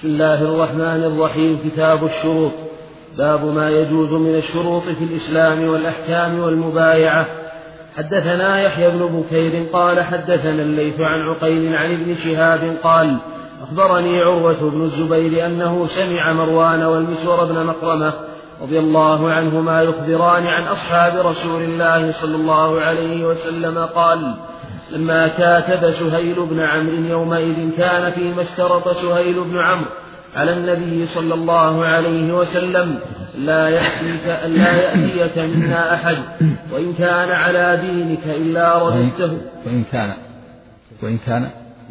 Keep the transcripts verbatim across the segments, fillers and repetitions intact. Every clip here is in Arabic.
بسم الله الرحمن الرحيم. كتاب الشروط. باب ما يجوز من الشروط في الإسلام والأحكام والمبايعة. حدثنا يحيى بن بكير قال حدثنا الليث عن عقيل عن ابن شهاب قال أخبرني عروة بن الزبير أنه سمع مروان والمسور بن مخرمة رضي الله عنهما يخبران عن أصحاب رسول الله صلى الله عليه وسلم قال لما كاتب سهيل بن عمرو يومئذ كان فيما اشترط سهيل بن عمرو على النبي صلى الله عليه وسلم لا يأتيك, لا يأتيك منا أحد وإن كان على دينك إلا رددته. وإن كان وإن كان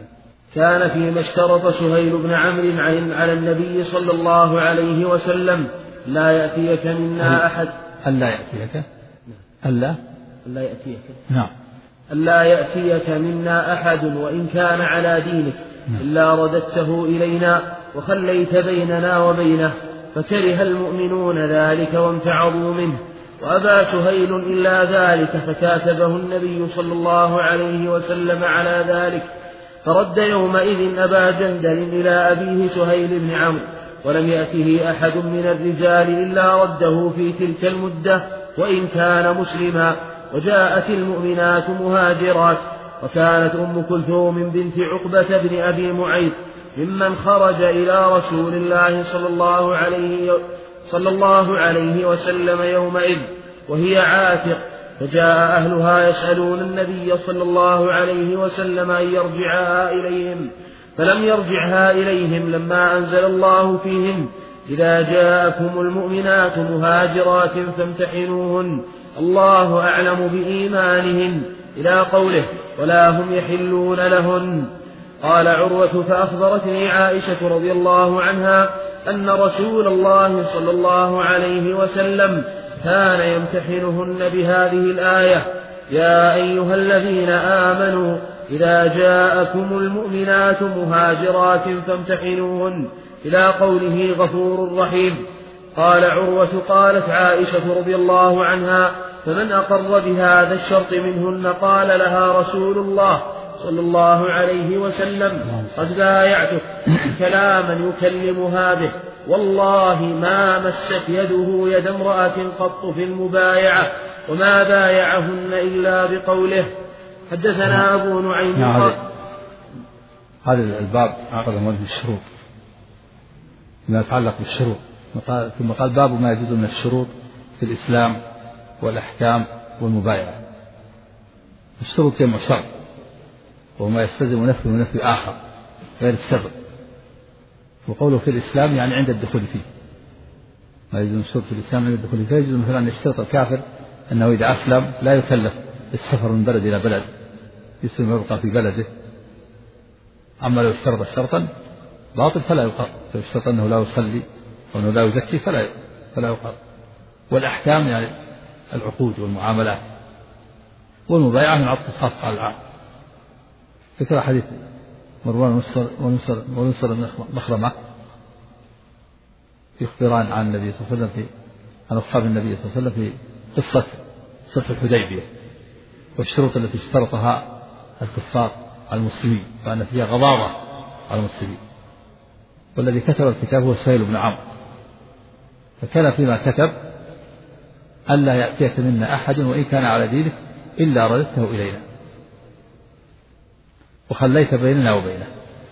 كان فيما اشترط سهيل بن عمرو على النبي صلى الله عليه وسلم لا يأتيك منا أحد. ألا يأتيك ألا ألا يأتيك نعم ألا يأتيك منا أحد وإن كان على دينك إلا رددته إلينا وخليت بيننا وبينه. فكره المؤمنون ذلك وامتعضوا منه وأبى سهيل إلا ذلك فكاتبه النبي صلى الله عليه وسلم على ذلك. فرد يومئذ أبا جندل إلى أبيه سهيل بن عمرو ولم يأته أحد من الرجال إلا رده في تلك المدة وإن كان مسلما. وجاءت المؤمنات مهاجرات وكانت أم كلثوم بنت عقبة بن أبي معيط ممن خرج إلى رسول الله صلى الله عليه, صلى الله عليه وسلم يومئذ وهي عاتق. فجاء أهلها يسألون النبي صلى الله عليه وسلم أن يرجعها إليهم فلم يرجعها إليهم لما أنزل الله فيهم إذا جاءكم المؤمنات مهاجرات فامتحنوهن الله أعلم بإيمانهن إلى قوله ولا هم يحلون لهن. قال عروة فأخبرتني عائشة رضي الله عنها أن رسول الله صلى الله عليه وسلم كان يمتحنهن بهذه الآية يا أيها الذين آمنوا إذا جاءكم المؤمنات مهاجرات فامتحنوهن إلى قوله غفور رحيم. قال عروة قالت عائشة رضي الله عنها فمن أقر بهذا الشرط منهن قال لها رسول الله صلى الله عليه وسلم قد بايعتك كلاما يكلمها به والله ما مست يده يد امرأة قط في المبايعة وما بايعهن إلا بقوله. حدثنا أبو نعيم نعم. هذا الباب عقد موضوع الشروط ما يتعلق بالشروط ثم قال باب ما يجوز من الشروط في الإسلام والأحكام والمبايعة. الشروط جمع شرط وما يستلزم نفي ونفي آخر غير السبب. وقوله في الإسلام يعني عند الدخول فيه ما يجوز من الشروط في الإسلام عند الدخول فيه. يجوز مثلا أن يشترط الكافر أنه إذا أسلم لا يكلف السفر من بلد إلى بلد يسلم ويبقى في بلده. أما لو اشترط شرطا باطل فلا يقر. لو اشترط أنه لا يصلي وأنه لا يزكي فلا فلا يقر. والأحكام يعني العقود والمعاملات. والمبايعة من عطف الخاص على العام. فكرة حديث مروان ونصر بن مخرمة يخبران عن النبي صلى الله عليه وسلم في عن أصحاب النبي صلى الله عليه وسلم في قصة صلح الحديبية والشروط التي اشترطها الكفار على المسلمين وأن فيها غضاضة على المسلمين. والذي كتب الكتاب هو سهيل بن عمرو فكان فيما كتب ألا يأتيك منا أحد وإن كان على دينك إلا رددته إلينا وخليت بيننا وبينه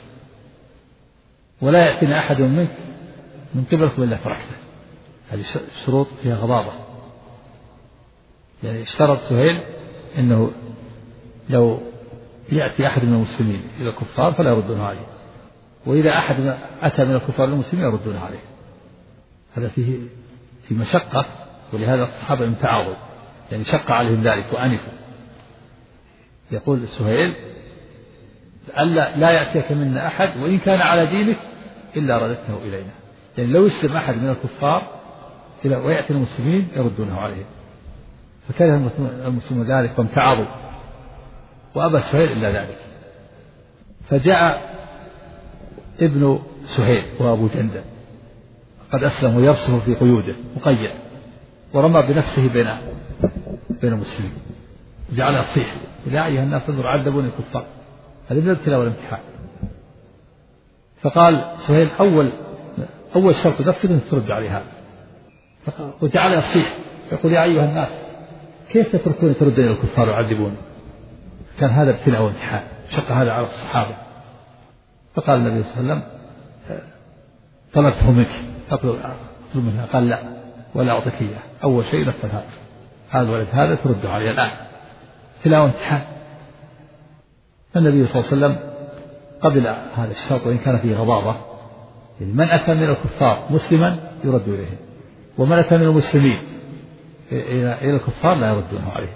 ولا يأتينا أحد منك من قبلكم إلا فرحته. هذه شروط فيها غضاضة. يعني اشترط سهيل أنه لو يأتي أحد من المسلمين إلى الكفار فلا يردون عليه وإذا أحد أتى من الكفار للمسلمين يردون عليه. هذا فيه في مشقة ولهذا الصحابة امتعضوا يعني شق عليهم ذلك وأنفوا. يقول سهيل ألا لا يأتيك منا أحد وإن كان على دينك إلا رددته إلينا. يعني لو يسلم أحد من الكفار ويأتي المسلمين يردونه عليه. فكره المسلمون ذلك وامتعضوا وأبى سهيل إلا ذلك. فجاء ابن سهيل وأبو جندل قد أسلم ويرسم في قيوده مقيد ورمى بنفسه بين بين المسلمين جعل يصيح يا أيها الناس انظروا عذبوني الكفار. هذا من الابتلاء والامتحان. فقال سهيل أول أول شرط نفذ أن ترد عليها، وجعل يصيح يقول يا أيها الناس كيف تتركون ترد إلى الكفار ويعذبون؟ كان هذا ابتلاء وامتحان، شق هذا على الصحابة. فقال النبي صلى الله عليه وسلم طلبته منك أطلب منها، قال لا ولا أعطيك إياه، أول شيء نفذ هذا هذا الولد هذا ترده عليه الآن، ابتلاء وامتحان. النبي صلى الله عليه وسلم قبل هذا الشرط وإن كان فيه غضاضة، يعني من أتى من الكفار مسلما يرد إليه، ومن أتى من المسلمين إلى الكفار لا يردونه عليه.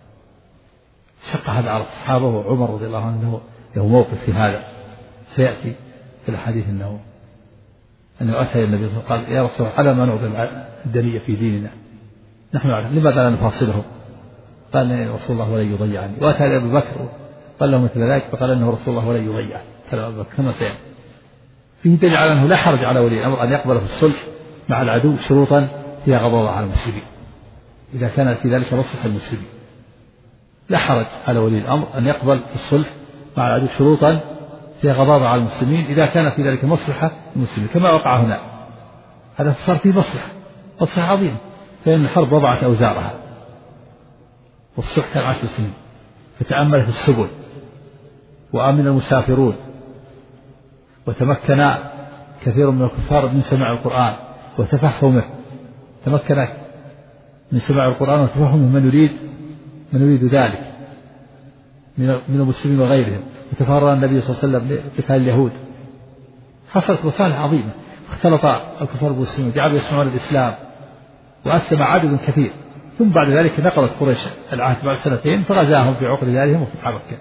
شق هذا على الصحابة، وعمر رضي الله عنه له موقف في هذا سيأتي في الحديث أنه أنه أتى النبي صلى الله عليه وسلم قال يا رسول الله على ما نعطي الدنيا في ديننا نحن نعلم لماذا لا نفاصله؟ قال يا رسول الله ولن يضيعني. وأتى أبي بكر قال له مثل ذلك فقال انه رسول الله ولن يضيعه كما سيأتي. فيه دليل على انه لا حرج على ولي الامر ان يقبل في الصلح مع العدو شروطا فيها غضاضة على المسلمين اذا كان في ذلك مصلحة المسلمين. لا حرج على ولي الامر ان يقبل في الصلح مع العدو شروطا فيها غضاضة على المسلمين اذا كان في ذلك مصلحة المسلمين، كما وقع هنا. هذا صار فيه مصلحة مصلحة عظيمة، فإن الحرب وضعت أوزارها والصلح كان عشر سنين، فتأملت السبل وآمن المسافرون، وتمكن كثير من الكفار من سماع القرآن وتفهمه، تمكن من سماع القرآن وتفهمه من يريد من يريد ذلك من المسلمين وغيرهم، وتفرغ النبي صلى الله عليه وسلم لقتال اليهود. حصلت مصالح عظيمة، اختلط الكفار بالمسلمين جعلوا يسمعون الإسلام وأسلم عدد كثير. ثم بعد ذلك نقضت قريش العهد بعد سنتين فغزاهم في عقر دارهم وفتح مكة،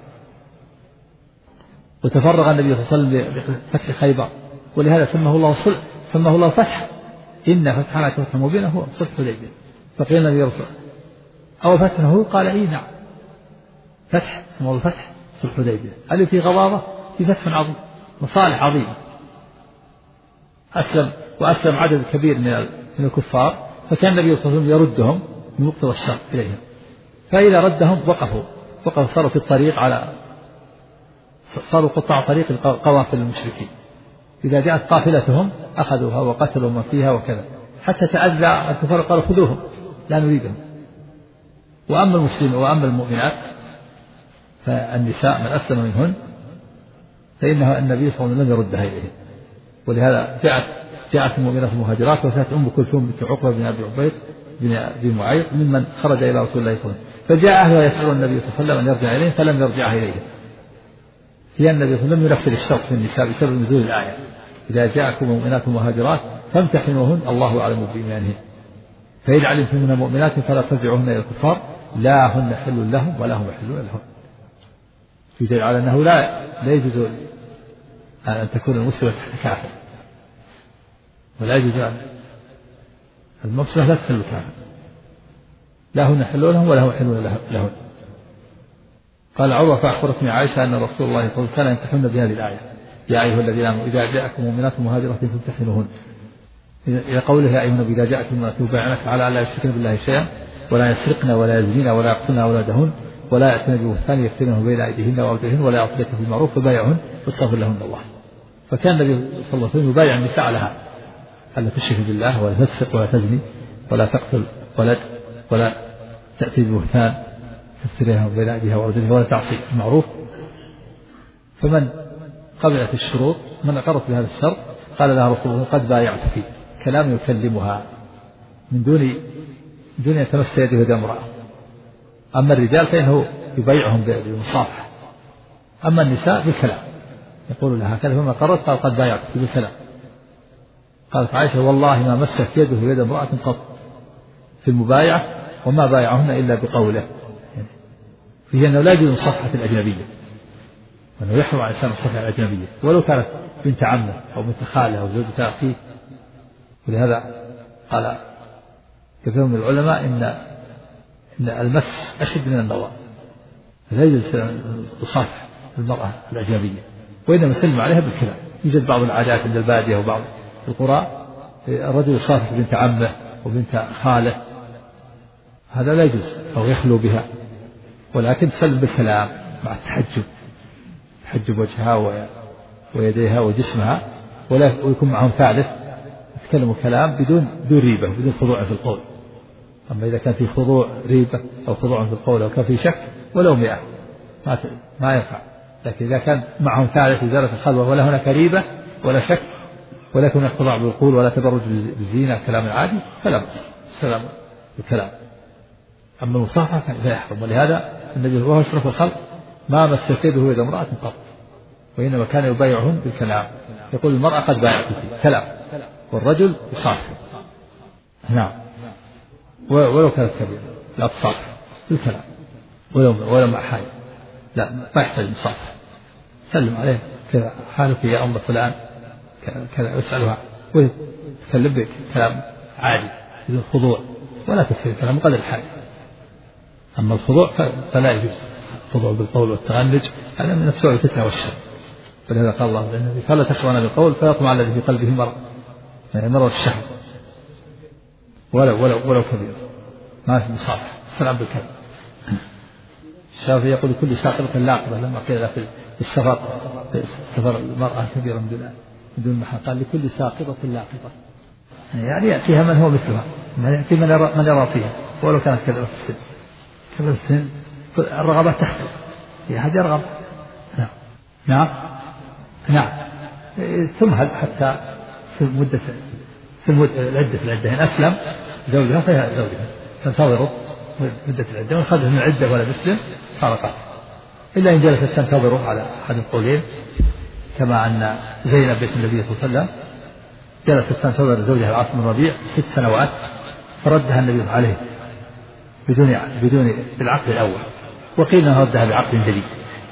وتفرغ النبي صلى الله عليه وسلم لفتح خيبر، ولهذا سماه الله صلح سماه الله فتح. إن فتحنا فتحا مبينا هو صلح حديبية. فقيل النبي رسول أو فتحه قال إي نعم فتح سماه الله فتح صلح حديبية. هل في غضاضة؟ في فتح عظيم، مصالح عظيمة. أسلم وأسلم عدد كبير من من الكفار، فكان النبي صلى الله عليه وسلم يردهم من مقتضى الشرط إليهم، فإذا ردهم وقفوا وقفوا صاروا في الطريق على صاروا قطاع طريق القوافل المشركين، إذا جاءت قافلتهم أخذوها وقتلوا من فيها وكذا، حتى تأذى الكفار قالوا خذوهم لا نريدهم. وأما المسلمين وأما المؤمنات فالنساء من أسلم منهن فإنها النبي صلى الله عليه وسلم لم يردها إليهم. ولهذا جاءت جاءت المؤمنات المهاجرات، وكانت أم كلثوم بنت عقبة بن أبي عبيد بن أبي معيط ممن خرج إلى رسول الله صلى الله عليه وسلم، فجاء أهلها يسألون النبي صلى الله عليه وسلم أن يرجع إليهم فلم يرجعها إليهم. هي النبي صلى الله عليه وسلم لم ينفذ الشرط في النساء بسبب نزول الآية إذا جاءكم مؤمنات مهاجرات فامتحنوهن الله أعلم بإيمانهن، فإن علمتم من المؤمنات فلا ترجعوهن إلى الكفار لا هن حل لهم ولا هم يحلون لهم. في دليل على أنه لا لا يجوز أن تكون المسلمة تحت كافر، ولا يجوز أن المسلمة لا تحل كافر، لا هن يحلون لهم ولا هم يحلون لهم. قال عروة فأخبرتني عائشة أن رسول الله صلى الله عليه وسلم كان يمتحن بهذه الآية يا أيها الذين آمنوا إذا جاءكم مؤمنات مهاجرات فامتحنوهن، إلى قوله يا أيها النبي إذا جاءكم مؤمنات مبايعنات على ألا يشركن بالله شيئا ولا يسرقن ولا يزنين ولا يقتلن أولادهن ولا يأتين ببهتان يفتنه بين أيديهن وأرجلهن ولا يعصينك في المعروف فبايعهن واستغفر لهن الله. فكان النبي صلى الله عليه وسلم يبايع النساء على هذا، ألا تشرك بالله ولا تسرق ولا تزني ولا تقتل ولد ولا تأتي ببهتان تفتريها بين أيديها وأرجلها ولا تعصي المعروف. فمن قبلت الشروط من أقرت بهذا الشرط قال لها رسول الله قد بايعت فيه، كلام يكلمها من دون دون أن تمس يده يد امرأة. أما الرجال فإنه يبايعهم بالمصافحة، أما النساء بالكلام يقول لها هكذا، فما قررت قال قد بايعت فيه بالكلام. قالت عائشة والله ما مست يده يد امرأة قط في المبايعة وما بايعهن إلا بقوله، فيه أنه لا يجوز صفحة الأجنبية، وأنه يحرم على الإنسان الصفحة الأجنبية ولو كانت بنت عمه أو بنت خاله أو زوجة أخيه. ولهذا قال كثير من العلماء إن إن المس أشد من النظر، لا يجوز تصافح المرأة الأجنبية، وإنما يسلم عليها بالكلام. يوجد بعض العادات عند البادية وبعض القرى الرجل يصافح بنت عمه وبنت خاله، هذا لا يجوز أو يخلو بها، ولكن تسلم بالكلام مع التحجب تحجب وجهها ويديها وجسمها، ولا ويكون معهم ثالث يتكلموا كلام بدون بدون ريبة بدون خضوع في القول. أما إذا كان في خضوع ريبة أو خضوع في القول أو كان في شك ولو مئة ما ما ينفع. لكن إذا كان معهم ثالث وزارة الخلوة ولا هناك ريبة ولا شك ولا يكون خضوع بالقول ولا تبرج بالزينة كلام عادي فلا بأس السلام بالكلام. أما المصافحة فلا يحرم. ولهذا النبي وهو أشرف الخلق ما مس يده إذا امرأة قط، وإنما كان يبايعهم بالكلام. يقول المرأة قد بايعتك كلام، والرجل يصافح. نعم، ولو كانت كبيرة لا تصافح بالكلام ولو ولو مع حاجة، لا ما يحتاج مصافحة. سلم عليه كذا حالك يا أم فلان كذا يسألها ويتكلم بكلام عادي بدون خضوع ولا تكفي الكلام قدر الحاجة. أما الخضوع فلا يجوز الخضوع بالقول والتغنج، هذا من السوء والفتنة والشر. ولهذا قال الله للنبي فلا تخضعن بالقول فيطمع الذي في قلبه مرض، يعني مرض الشهوة ولو ولو ولو كبير ما في مصافحة. السلام بالكلام. الشافعي يقول كل ساقطة لاقطة لما قيل في السفر سفر المرأة كبيرة من دون من دون محل قال لكل ساقطة لاقطة، يعني يأتيها من هو مثلها، من يأتي من يرى من يرى فيها ولو كانت كبيرة في السن. كبيرة في السن الرغبات تختلف، في أحد يرغب. نعم نعم نعم تمهل حتى في مدة في المدة العدة في العدة إن أسلم زوجها فهي زوجها تنتظر مدة العدة، وإن خرج من العدة ولا مسلم فارقت، إلا إن جلست تنتظره على أحد القولين، كما أن زينب بنت النبي صلى الله عليه وسلم جلست تنتظر زوجها العاص بن ربيع ست سنوات فردها النبي عليه بدون بدون بالعقد الأول، وقيل أنه ردها بعقد جديد.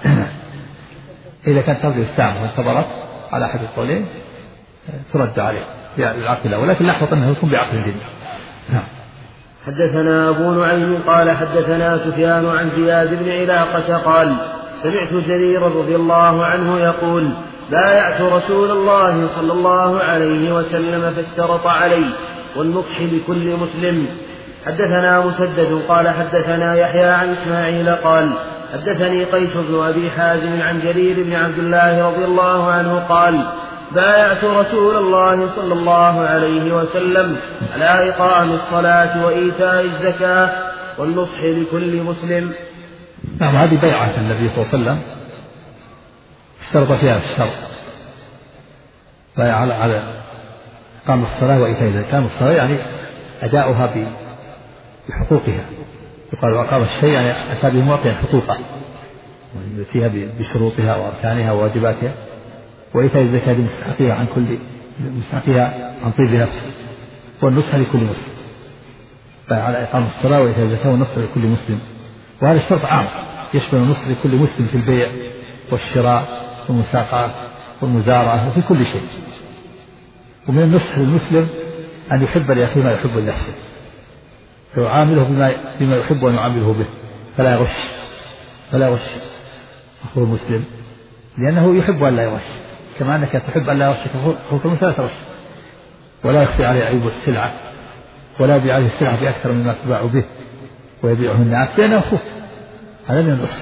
إذا كانت ترجع الساعة وانتظرت على أحد القولين ترد عليه بالعقد الأول، لكن لاحظت أنه يكون بعقد جديد. نعم. حدثنا أبو نعيم قال حدثنا سفيان عن زياد بن علاقة قال سمعت جرير رضي الله عنه يقول بايعت رسول الله صلى الله عليه وسلم فاشترط علي والنصح لكل مسلم. حدثنا مسدد قال حدثنا يحيى عن إسماعيل قال حدثني قيس بن أبي حازم عن جرير بن عبد الله رضي الله عنه قال بايعت رسول الله صلى الله عليه وسلم على إقام الصلاة وإيتاء الزكاة والنصح لكل مسلم. نعم، هذه بيعة النبي صلى الله عليه وسلم اشترط فيها الشرط، بايع على على إقام الصلاة وإيتاء الزكاة. الصلاة يعني أداؤها بحقوقها، يقال وأقام الشيء يعني أتى به معطيا حقوقه فيها بشروطها وأركانها وواجباتها، وإيتاء الزكاة بمستحقها عن كل مستحقها عن طيب نفسه، والنصح لكل مسلم. فعلى إقام الصلاة وإيتاء الزكاة والنصح لكل مسلم، وهذا الشرط عام يشمل النصح لكل مسلم في البيع والشراء والمساقات والمزارعة وفي كل شيء. ومن النصح للمسلم أن يحب لأخيه ما يحب لنفسه، فيعامله بما بما يحب أن يعامله به، فلا يغش فلا يغش أخوه المسلم، لأنه يحب أن لا يغش، كما أنك تحب أن لا يغشك أخوك المسلم لا تغش، ولا يخفي عليه عيب السلعة، ولا يبيع عليه السلعة بأكثر مما تباع به ويبيعه الناس، لأنه أخوه. هذا من النصح،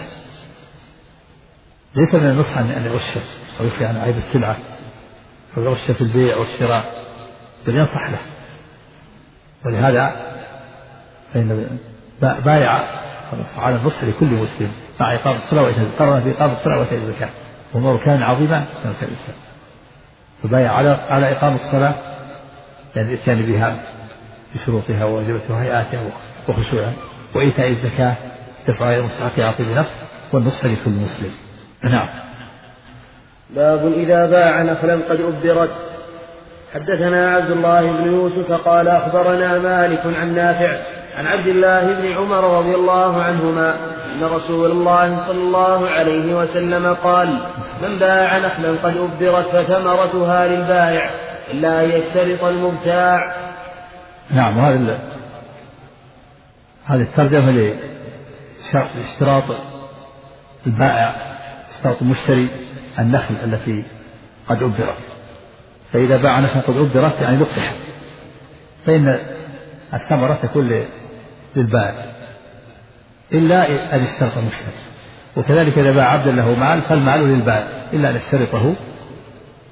ليس من النصح أن يغش أو يخفي عن عيب السلعة أو يغش في البيع والشراء، بل ينصح له. ولهذا فإن بايع على النصح لكل مسلم مع إقام الصلاة وإيتاء الزكاة، قرن في إقام الصلاة وإيتاء الزكاة وهما ركان عظيما من أركان الإسلام. فبايع على على إقام الصلاة يعني الإتيان بها بشروطها وواجباتها وهيئاتها وخشوعها، وإيتاء الزكاة دفع غير المستحق عاطل بنفس، والنصح لكل مسلم. نعم. باب إذا باع نخلا قد أبرت. حدثنا عبد الله بن يوسف قال أخبرنا مالك عن نافع عن عبد الله بن عمر رضي الله عنهما أن رسول الله صلى الله عليه وسلم قال من باع نخلا قد أبرت فثمرتها للبائع إلا أن يشترط المبتاع. نعم، هذه هذه الترجمة لاشتراط البائع، اشتراط المشتري النخل التي قد أبرت. فإذا باع نخلا قد أبرت يعني لقحت، فإن الثمرة تكون للبائع إلا أن يشترط المشتري. وكذلك إذا باع عبدا له مال فالمال للبائع إلا أن يشترطه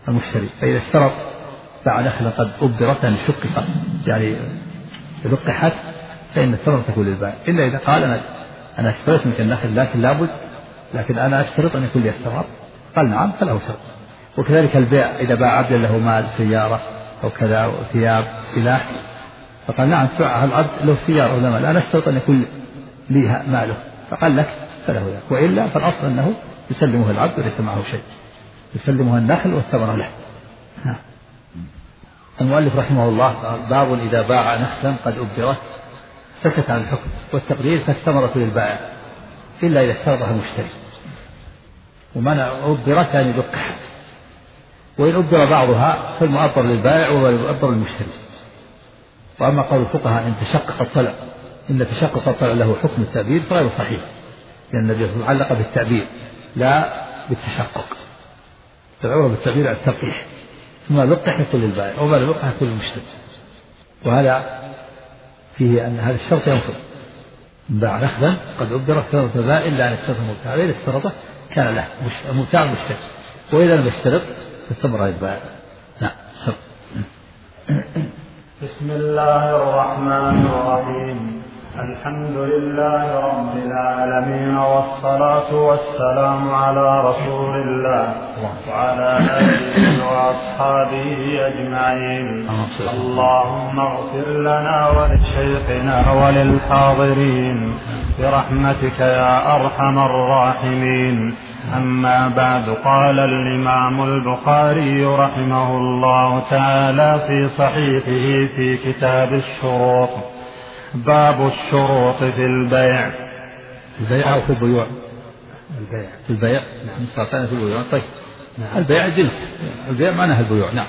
المشتري. فإذا اشترط باع نخلا قد أبرت يعني شققت يعني لقحت فإن الثمرة تكون للبائع، إلا إذا قال أنا أنا اشتريت منك النخل لكن لابد لكن أنا أشترط أن يكون لي الثمر، قال نعم فله شرط. وكذلك البيع إذا باع عبدا له مال سيارة أو كذا وثياب سلاح فقال نعم تباع العبد له سيارة ولا مال، أنا أشترط أن يكون لي ماله، فقال لك فله ذلك، وإلا فالأصل أنه يسلمه العبد وليس معه شيء، يسلمه النخل والثمرة له. نعم. المؤلف رحمه الله باب إذا باع نخلا قد أبرت سكت عن الحكم، والتقدير فالثمرة للبائع إلا إذا اشترطها المشتري، ومنع أبرت يعني لقحت، وإن أبر بعضها فالمؤبر للبائع والمؤبر للمشتري. وأما قول الفقهاء إن تشقق الطلع إن تشقق الطلع له حكم التأبير فغير صحيح، لأن النبي صلى الله عليه وسلم علق بالتأبير لا بالتشقق، العبرة بالتأبير على التلقيح، ثم لقح يكون للبائع وما لقح يكون للمشتري. وهذا فيه أن هذا الشرط ينقض، باع نخلا قد أبرت ثمرة البائع إلا أن اشترط المبتاع، إذا اشترطه كان له المبتاع المشتري، وإذا لم يشترط فالثمرة للبائع. نعم. بسم الله الرحمن الرحيم. الحمد لله رب العالمين، والصلاة والسلام على رسول الله وعلى آله وأصحابه أجمعين. اللهم اغفر لنا ولشيخنا وللحاضرين برحمتك يا أرحم الراحمين. أما بعد، قال الإمام البخاري رحمه الله تعالى في صحيحه في كتاب الشروط: باب الشروط في البيع. البيع أو في البيوع؟ البيع في البيع نحن صارتنا في البيوع. طيب البيع جنس، البيع معناها البيوع. نعم.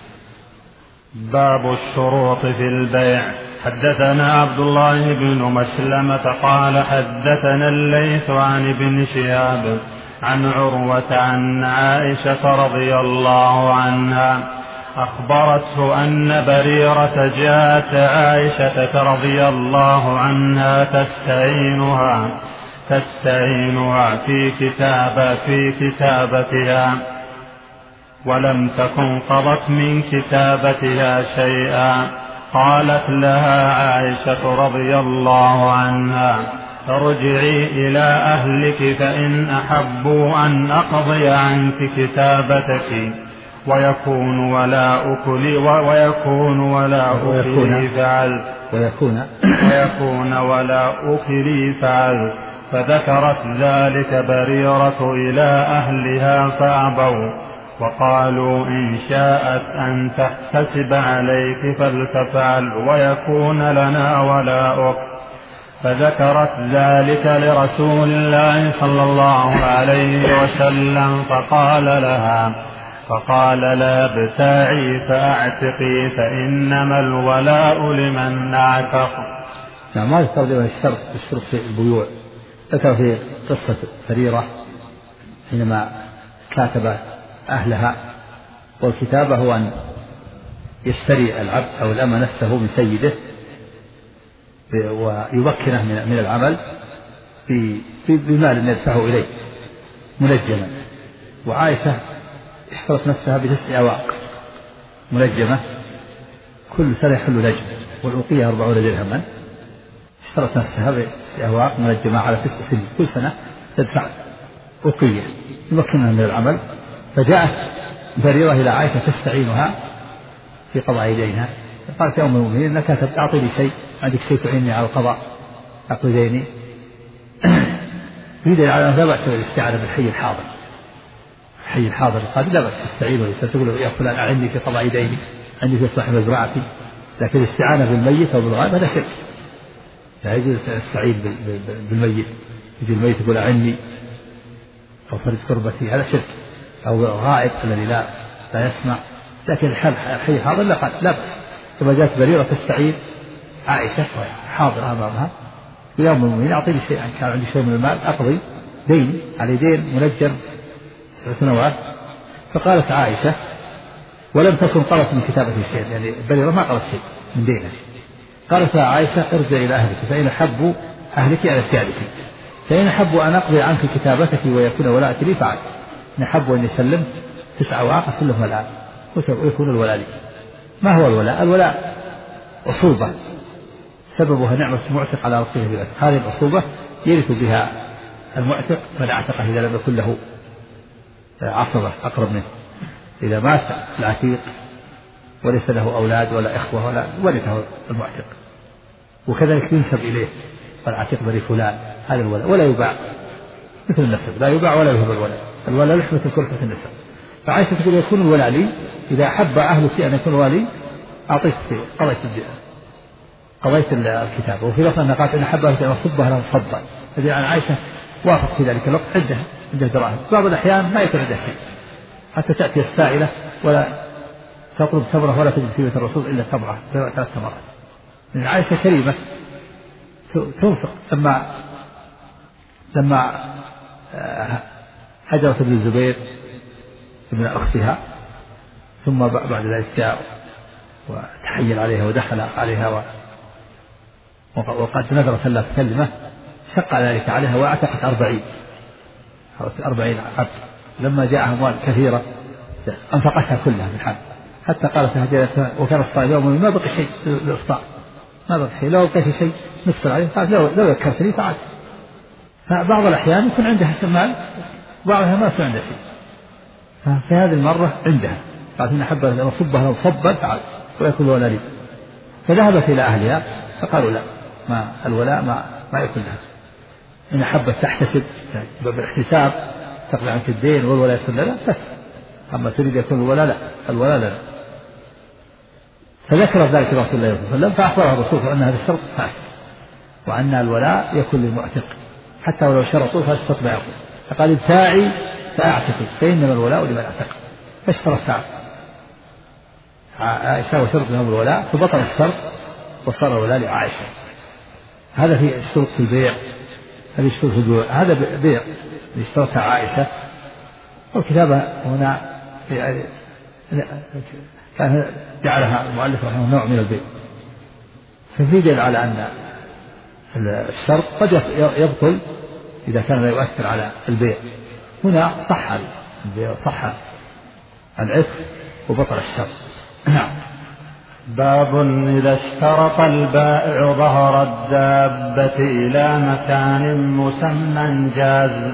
باب الشروط في البيع. حدثنا عبد الله بن مسلمة قال حدثنا الليث عن ابن شهاب عن عروة عن عائشة رضي الله عنها أخبرته أن بريرة جاءت عائشة رضي الله عنها تستعينها تستعينها في كتابة في كتابتها، ولم تكن قضت من كتابتها شيئا. قالت لها عائشة رضي الله عنها: ارجعي إلى أهلك فإن أحبوا أن أقضي عنك كتابتك ويكون ولا أكلي ويكون ولا أكلي فعل ويكون ويكون ولا أكلي فعل. فذكرت ذلك بريرة إلى أهلها فأبوا، وقالوا إن شاءت أن تحتسب عليك فلتفعل ويكون لنا ولا أكل. فذكرت ذلك لرسول الله صلى الله عليه وسلم فقال لها فقال لا ابتاعي فأعتقي فإنما الولاء لمن اعتق. نعم. ما يستخدم الشرط الشرط في البيوع. ذكر في قصة بريرة حينما كاتب أهلها، والكتابة هو أن يشتري العبد أو الأمة نفسه من سيده ويمكنه من العمل بمال يدفعه إليه منجما. وعائشة اشترت نفسها بتسع أواق منجمة، كل سنة يحل نجم، والأوقية أربعون درهما. اشترت نفسها بتسع أواق منجمة على تسع سنين، كل سنة تدفع أوقية يمكنها من العمل. فجاءت بريرة إلى عائشة تستعينها في قضاء دينها، قالت يا أم المؤمنين أنك أعطيني شيء، عندك شيء تعينني على القضاء أقضي ديني. يدل على لا بأس بالاستعانة بالحي الحاضر. الحي الحاضر قال لا بأس تستعين وتقول يا فلان أعني في قضاء ديني، عندي في صاحب مزرعتي. لكن الاستعانة بالميت أو بالغائب هذا شرك، لا يجوز أستعين بالميت. يجي الميت يقول أعني أو فرج كربتي، هذا شرك. أو غائب الذي لا لا يسمع. لكن الحي الحاضر لا قال لا بأس. ثم جاءت بريرة تستعين عائشة حاضرة أمامها: يا أم المؤمنين أعطيني شيء، كان عندي شيء من المال أقضي دين على دين منجم تسع سنوات. فقالت عائشة: ولم تكن قضت من كتابة شيء، يعني بريرة ما قضت شيء من دينها. قالت لها عائشة: ارجع إلى أهلك فإن حبوا أهلك على ثيابك، فإن حبوا أن أقضي عنك كتابتك ويكون ولاءك لي فعل. إن حبوا أن يسلم تسعة عواقب كلهم الآن ويكون الولاء لي. ما هو الولاء؟ الولاء عصوبة سببها نعمة المعتق على رقيه بالعتق. هذه العصوبة يرث بها المعتق من اعتقه إذا لم يكن له عصبة أقرب منه. إذا مات العتيق وليس له أولاد ولا إخوة ولا ورثه المعتق، وكذلك ينسب إليه العتيق بني فلان. هذا الولاء ولا يباع مثل النسب، لا يباع ولا يهب الولاء. الولاء لحمة كلفة النسب. فعائشة تقول يكون الولاء لي إذا أحب أهلك أن يكون والي أعطيت قضيت قضيت الكتاب. وفي لفظ أنها قالت إن أحب أهلك أن أصبها لهم صبا. فدي عن عائشة وافق في ذلك الوقت عندها عندها دراهم. بعض الأحيان ما يكون عندها شيء حتى تأتي السائلة ولا تطلب تمرة ولا تجد في بيت الرسول إلا تمرة ثلاث تمرات. لأن عائشة كريمة تنفق. لما لما هجرت ابن الزبير ابن أختها ثم بعد ذلك جاء وتحيل عليها ودخل عليها و... وقد نذرت الله تكلمه شق ذلك عليها واعتقت أربعين أربعين عبد. لما جاءها أموال كثيرة أنفقتها كلها بالحال حتى قالت هجرتها وكانت صائمة يوم ما بقي شيء للإفطار، ما بقي شيء. لو بقي شيء نفطر عليه قالت لو لو ذكرتني فعلت. فبعض الأحيان يكون عندها مال وبعضها ما يكون عندها شيء. ففي هذه المرة عندها قالت إن أحب أن أصبها لو صبا فعلت ويكون ولا لي. فذهبت إلى أهلها فقالوا لا، ما الولاء ما ما يكون لها. إن أحبت تحتسب بالاحتساب تقضي عنك الدين والولاء يصير لنا، أما تريد يكون الولاء لا، الولاء لا. فذكر ذلك رسول الله صلى الله عليه وسلم فأخبره الرسول أن هذا الشرط فاسد وأن الولاء يكون للمعتق حتى ولو شرطوا فالشرط ما يقول. فقال ابتاعي فأعتقي فإنما الولاء لمن اعتق. فاشترى سعد عائشة وشرط لهم الولاء فبطل الشرط وصار الولاء لعائشة. هذا في الشروط في البيع، هذه الشروط في البيع، هذا بيع اشترطها عائشة. والكتابة هنا كان جعلها المؤلف رحمه الله نوع من البيع. ففي دليل على أن الشرط قد يبطل إذا كان لا يؤثر على البيع. هنا صح البيع صح العتق وبطل الشرط. نعم. باب إذا اشترط البائع ظهر الدابة إلى مكان مسمى جاز.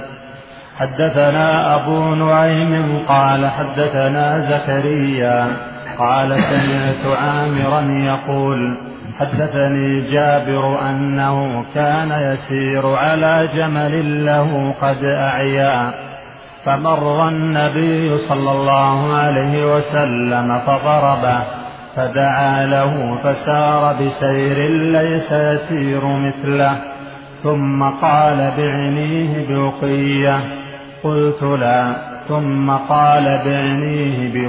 حدثنا أبو نعيم قال حدثنا زكريا قال سمعت عامرا يقول حدثني جابر أنه كان يسير على جمل له قد أعيا فمر النبي صلى الله عليه وسلم فضربه فدعا له فسار بسير ليس يسير مثله ثم قال بعنيه بقية قلت لا ثم قال بعنيه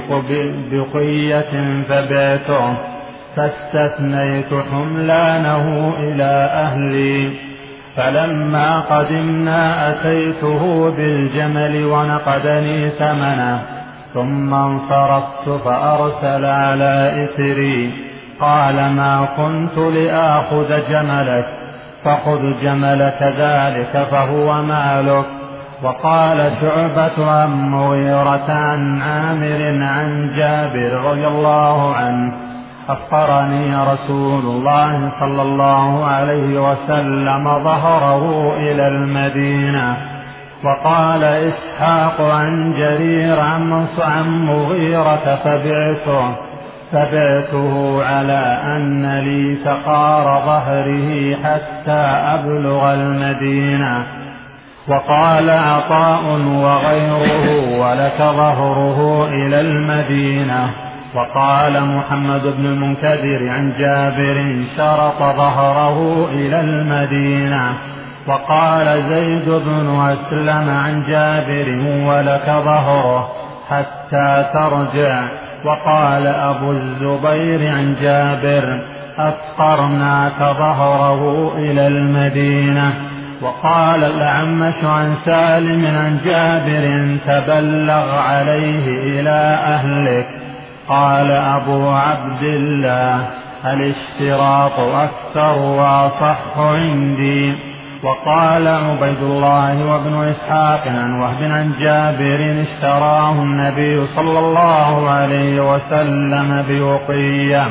بقية فبعته فاستثنيت حملانه إلى أهلي. فلما قدمنا أتيته بالجمل ونقدني ثمنه ثم انصرفت فأرسل على إثري قال ما كنت لآخذ جملك فخذ جملك ذلك فهو مالك. وقال شعبة عن مغيرة عن عامر عن جابر رضي الله عنه أخبرني رسول الله صلى الله عليه وسلم ظهره إلى المدينة. وقال إسحاق عن جرير عن مغيرة فبعته فبعته على أن لي ثقار ظهره حتى أبلغ المدينة. وقال عطاء وغيره ولك ظهره إلى المدينة. وقال محمد بن المنكدر عن جابر شرط ظهره إلى المدينة. وقال زيد بن أسلم عن جابر ولك ظهره حتى ترجع. وقال أبو الزبير عن جابر أفقرناك ظهره إلى المدينة. وقال الأعمش عن سالم عن جابر تبلغ عليه إلى أهلك. قال أبو عبد الله الاشتراط أكثر وأصح عندي. وقال عبيد الله وابن إسحاق عن وهب عن جابر اشتراه النبي صلى الله عليه وسلم بوقية.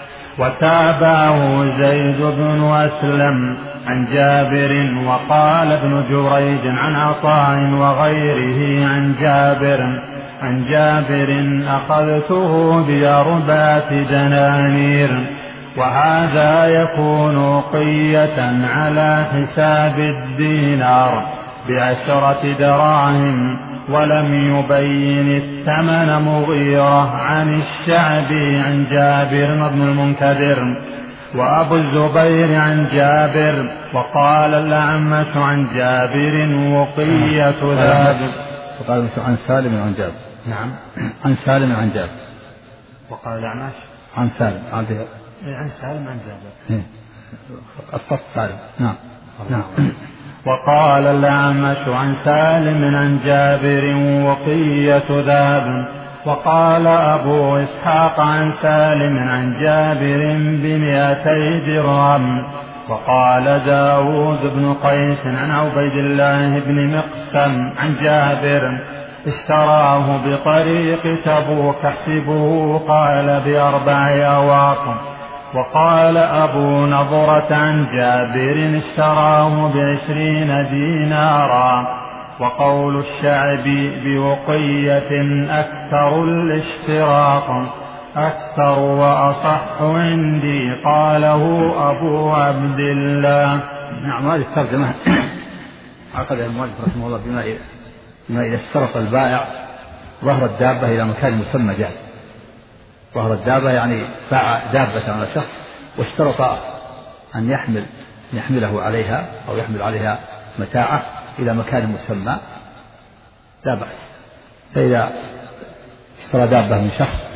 وتابعه زيد بن أسلم عن جابر. وقال ابن جريج عن عطاء وغيره عن جابر عن جابر أخذته بأربعة دنانير. وهذا يكون وقية على حساب الدينار بعشرة دراهم. ولم يبين الثمن مغيرة عن الشعبي عن جابر بن المنكدر وأبو الزبير عن جابر. وقال الأعمش عن جابر وقية ذهب. وقال عن سالم عن جابر. نعم عن سالم عن جابر. وقال الأعمش عن سالم عن جابر. عن سالم عن جابر. الصف سالم. نعم نعم. وقال الأعمش عن سالم عن جابر وقية ذهب. وقال أبو إسحاق عن سالم عن جابر بمئتي درهم. وقال داود بن قيس عن عبيد الله بن مقسم عن جابر اشتراه بطريق تبوك احسبه قال بأربع أواق. وقال أبو نضرة عن جابر اشتراه بعشرين دينارا. وقول الشعبي بوقية أكثر الاشتراق أكثر وأصح عندي قاله أبو عبد الله. نعم هذه الترجمة عقد المؤلف رحمه الله بما بما إذا اشترط البائع ظهر الدابة إلى مكان مسمى جاز. ظهر الدابة يعني باع دابة على شخص واشترط أن يحمل يحمله عليها أو يحمل عليها متاعه إلى مكان مسمى لا بأس. فإذا اشترى دابة من شخص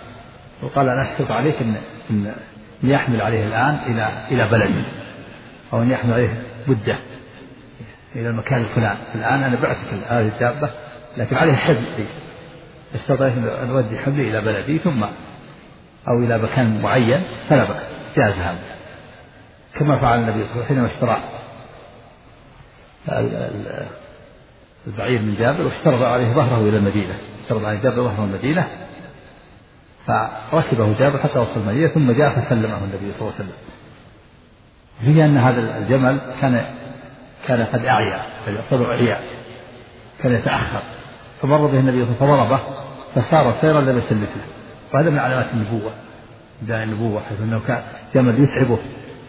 وقال أنا أشترط عليك أن, إن يحمل عليه الآن إلى إلى بلدي أو أن يحمل عليه مدة إلى المكان الفلاني. الآن أنا بعتك هذه الدابة لكن عليه حمل اشترط عليه أن أودي حملي إلى بلدي ثم أو إلى مكان معين فلا بأس جاز هذا كما فعل النبي صلى الله عليه وسلم حينما اشترى البعير من جابر واشترط عليه ظهره إلى المدينة. اشترط عليه جابر ظهره المدينة فركبه جابر حتى وصل المدينة ثم جاء فسلمه النبي صلى الله عليه وسلم. فيه أن هذا الجمل كان كان قد أعيا فصدر أعياء كان يتأخر فمر به النبي صلى الله عليه وسلم فضربه فصار سيرا لم يسلك له. وهذا من علامات النبوة داعي النبوة حيث أنه كان جمل يتعبه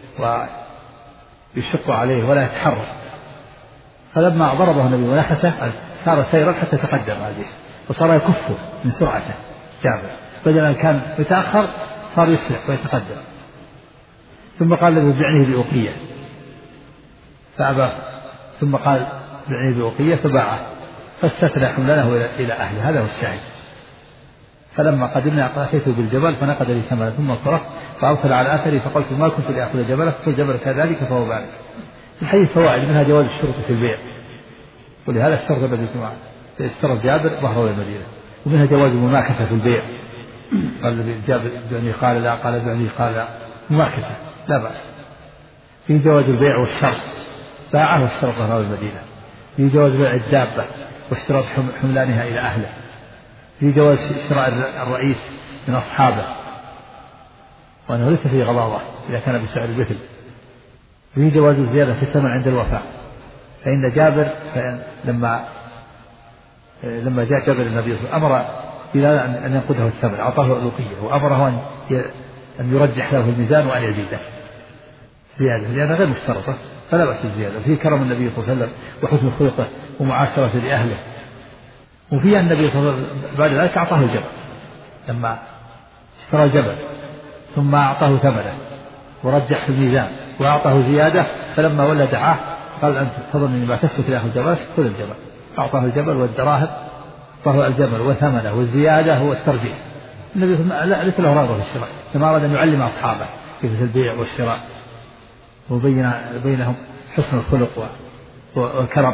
ويشق عليه ولا يتحرك. فلما ضربه النبي ونخسه صار سيرا حتى تقدم عليه وصار يكفه من سرعته جابر بدل أن كان يتأخر صار يسرع ويتقدم. ثم قال له بعنيه بأوقية فأبى ثم قال بعنيه بأوقية فباعه فاستثنى حملانه إلى أهله. هذا هو الشاهد. فلما قدمنا أتيته بالجبل فنقد لي ثمنه ثم انصرف فأرسل على أثري فقلت ما كنت لأخذ جبلك قل جبل كذلك فهو بارك. الحديث فوائد منها جواز الشروط في البيع ولهذا اشترط النبي صلى الله عليه وسلم اشترط جابر ظهره المدينة. ومنها جواز المماكسة في البيع قال جابر بعني قال لا قال بعني قال لا مماكسة لا بأس. في جواز البيع والشرط باعه واشترط ظهره المدينة. في جواز بيع الدابة واشتراط حملانها إلى أهله. في جواز شراء الرئيس من أصحابه وأنه ليس فيه غضاضة إذا كان بسعر المثل. في جواز الزيادة في الثمن عند الوفاء. فإن جابر لما لما جاء جابر النبي صلى الله عليه وسلم أمر بلال أن ينقذه الثمن أعطاه الألوقية وأمره أن أن يرجح له الميزان وأن يزيده زيادة لأنها غير مشترطة فلا بأس الزيادة. فيه كرم النبي صلى الله عليه وسلم وحسن خلقه ومعاشرة لأهله. وفي النبي صلى الله عليه وسلم بعد ذلك أعطاه الجبل لما اشترى الجبل ثم أعطاه ثمنه ورجح في الميزان وأعطاه زيادة. فلما ولى دعاه قال أنت تظنني ما تسلك له الجبل خذ الجبل. أعطاه الجبل والدراهم أعطاه الجبل وثمنه والزيادة هو الترجيح. النبي صلى الله عليه وسلم ليس له رغبة في الشراء كما أراد أن يعلم أصحابه كيف البيع والشراء وبين بينهم حسن الخلق والكرم.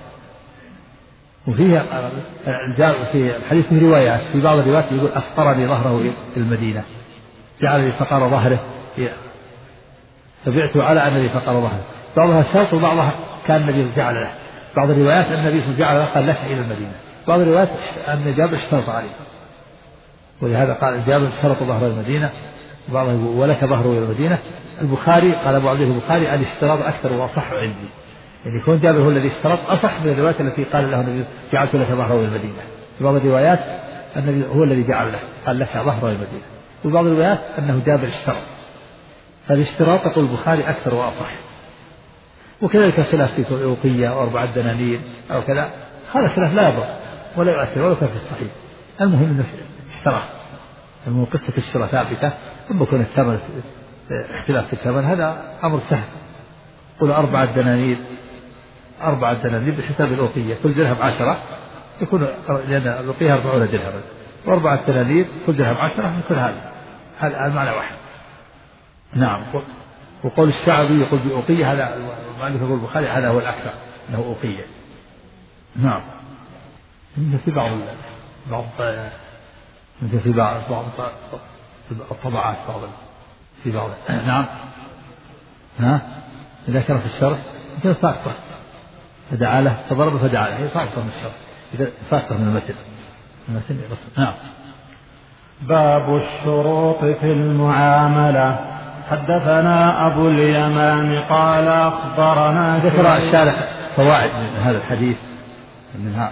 وفيه في الحديث في روايات في بعض الروايات يقول أفطرني ظهره إلى المدينة جعل لي فقار ظهره فبعته على أن لي فقار ظهره. بعضها شرط وبعضها كان النبي جعل له. بعض الروايات أن النبي صلى الله عليه وسلم جعل له قال لك إلى المدينة. بعض الروايات أن جابر اشترط عليه، ولهذا قال جابر اشترط ظهر المدينة، وبعضها يقول ولك ظهره إلى المدينة. البخاري قال أبو عبد الله البخاري الاشتراط أكثر وأصح عندي، يعني يكون جابر هو الذي اشترط أصح من الروايات التي قال له النبي جعلت لك ظهره إلى المدينة. في بعض الروايات النبي هو الذي جعل له قال لك ظهره إلى المدينة، وفي بعض الروايات أنه جابر اشترط. فالاشتراط يقول البخاري أكثر وأصح. وكذلك الخلاف في الأوقية وأربعة دنانير أو كذا، هذا خلاف لا يضر ولا يؤثر ولا كان في الصحيح. المهم أنه اشترى، المهم قصة الشراء ثابتة. ثم يكون الثمن اختلاف في الثمن هذا أمر سهل. قل أربعة دنانير أربعة دنانير بحساب الأوقية، كل درهم عشرة يكون، لأن الأوقية أربعون درهم، وأربعة دنانير كل درهم عشرة يكون هذا هذا المعنى واحد. نعم. وقول الشعبي يقول بأوقية، هذا المؤلف يقول البخاري هذا هو الأكثر أنه أوقية. نعم. في بعض بعض في بعض بعض الطبعات بعض في بعض نعم ها إذا كان في الشرط يمكن ساقطة فدعا له فضرب فدعا له، هي ساقطة من الشرط إذا ساقطة من المتن المتن بس. نعم. باب الشروط في المعاملة. حدثنا أبو اليمان قال أخبرنا ذكر الشارح فوائد من هذا الحديث، منها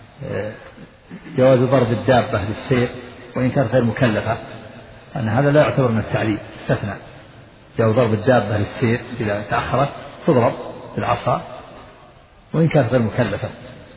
جواز ضرب الدابة للسير وإن كانت غير مكلفة، أن هذا لا يعتبر من التعليل، استثنى. جواز ضرب الدابة للسير إذا تأخرت تضرب بالعصا وإن كانت غير مكلفة.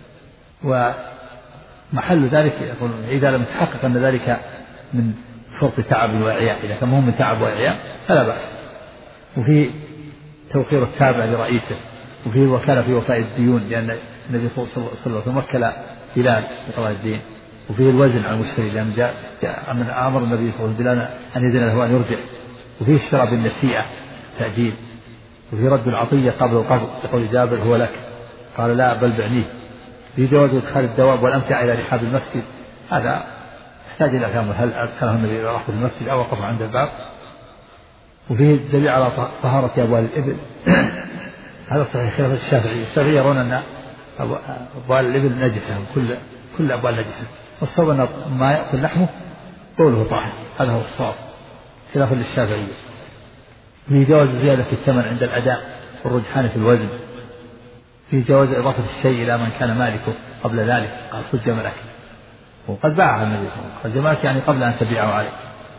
ومحل ذلك يقول إذا لم يتحقق أن ذلك من فرط تعب وإعياء، إذا كان مهم من تعب وإعياء فلا بأس. وفي توقير التابع لرئيسه، وفي الوكالة في وفاء الديون، لأن النبي صلى الله عليه وسلم وكل بلال بقضاء الدين. وفيه الوزن على المشتري، لأن جاء, جاء من أمر النبي صلى الله عليه وسلم أن يدين له أن يرجع. وفيه اشتراء بالنسيئة تأجيل. وفيه رد العطية قبل القبض، يقول جابر هو لك قال لا بل بعنيه. في جواز إدخال الدواب والأمتعة إلى رحاب المسجد، هذا يحتاج إلى كلام، هل أدخله النبي إلى رحاب المسجد أو وقف عند الباب. وفيه الدليل على طهارة أبوال الإبل هذا صحيح خلاف الشافعي. الشافعي يرون أن أبوال الإبل نجسة، كل كل أبوال نجسة، والصواب أن ما يأكل لحمه قوله طاهر، هذا هو الصواب خلافا للشافعية. في جواز زيادة الثمن عند الأداء والرجحان في الوزن. في جواز إضافة الشيء إلى من كان مالكه قبل ذلك، قال خذ جملك، وقد باعها النبي صلى الله عليه وسلم، جملك يعني قبل أن تبيعه عليه.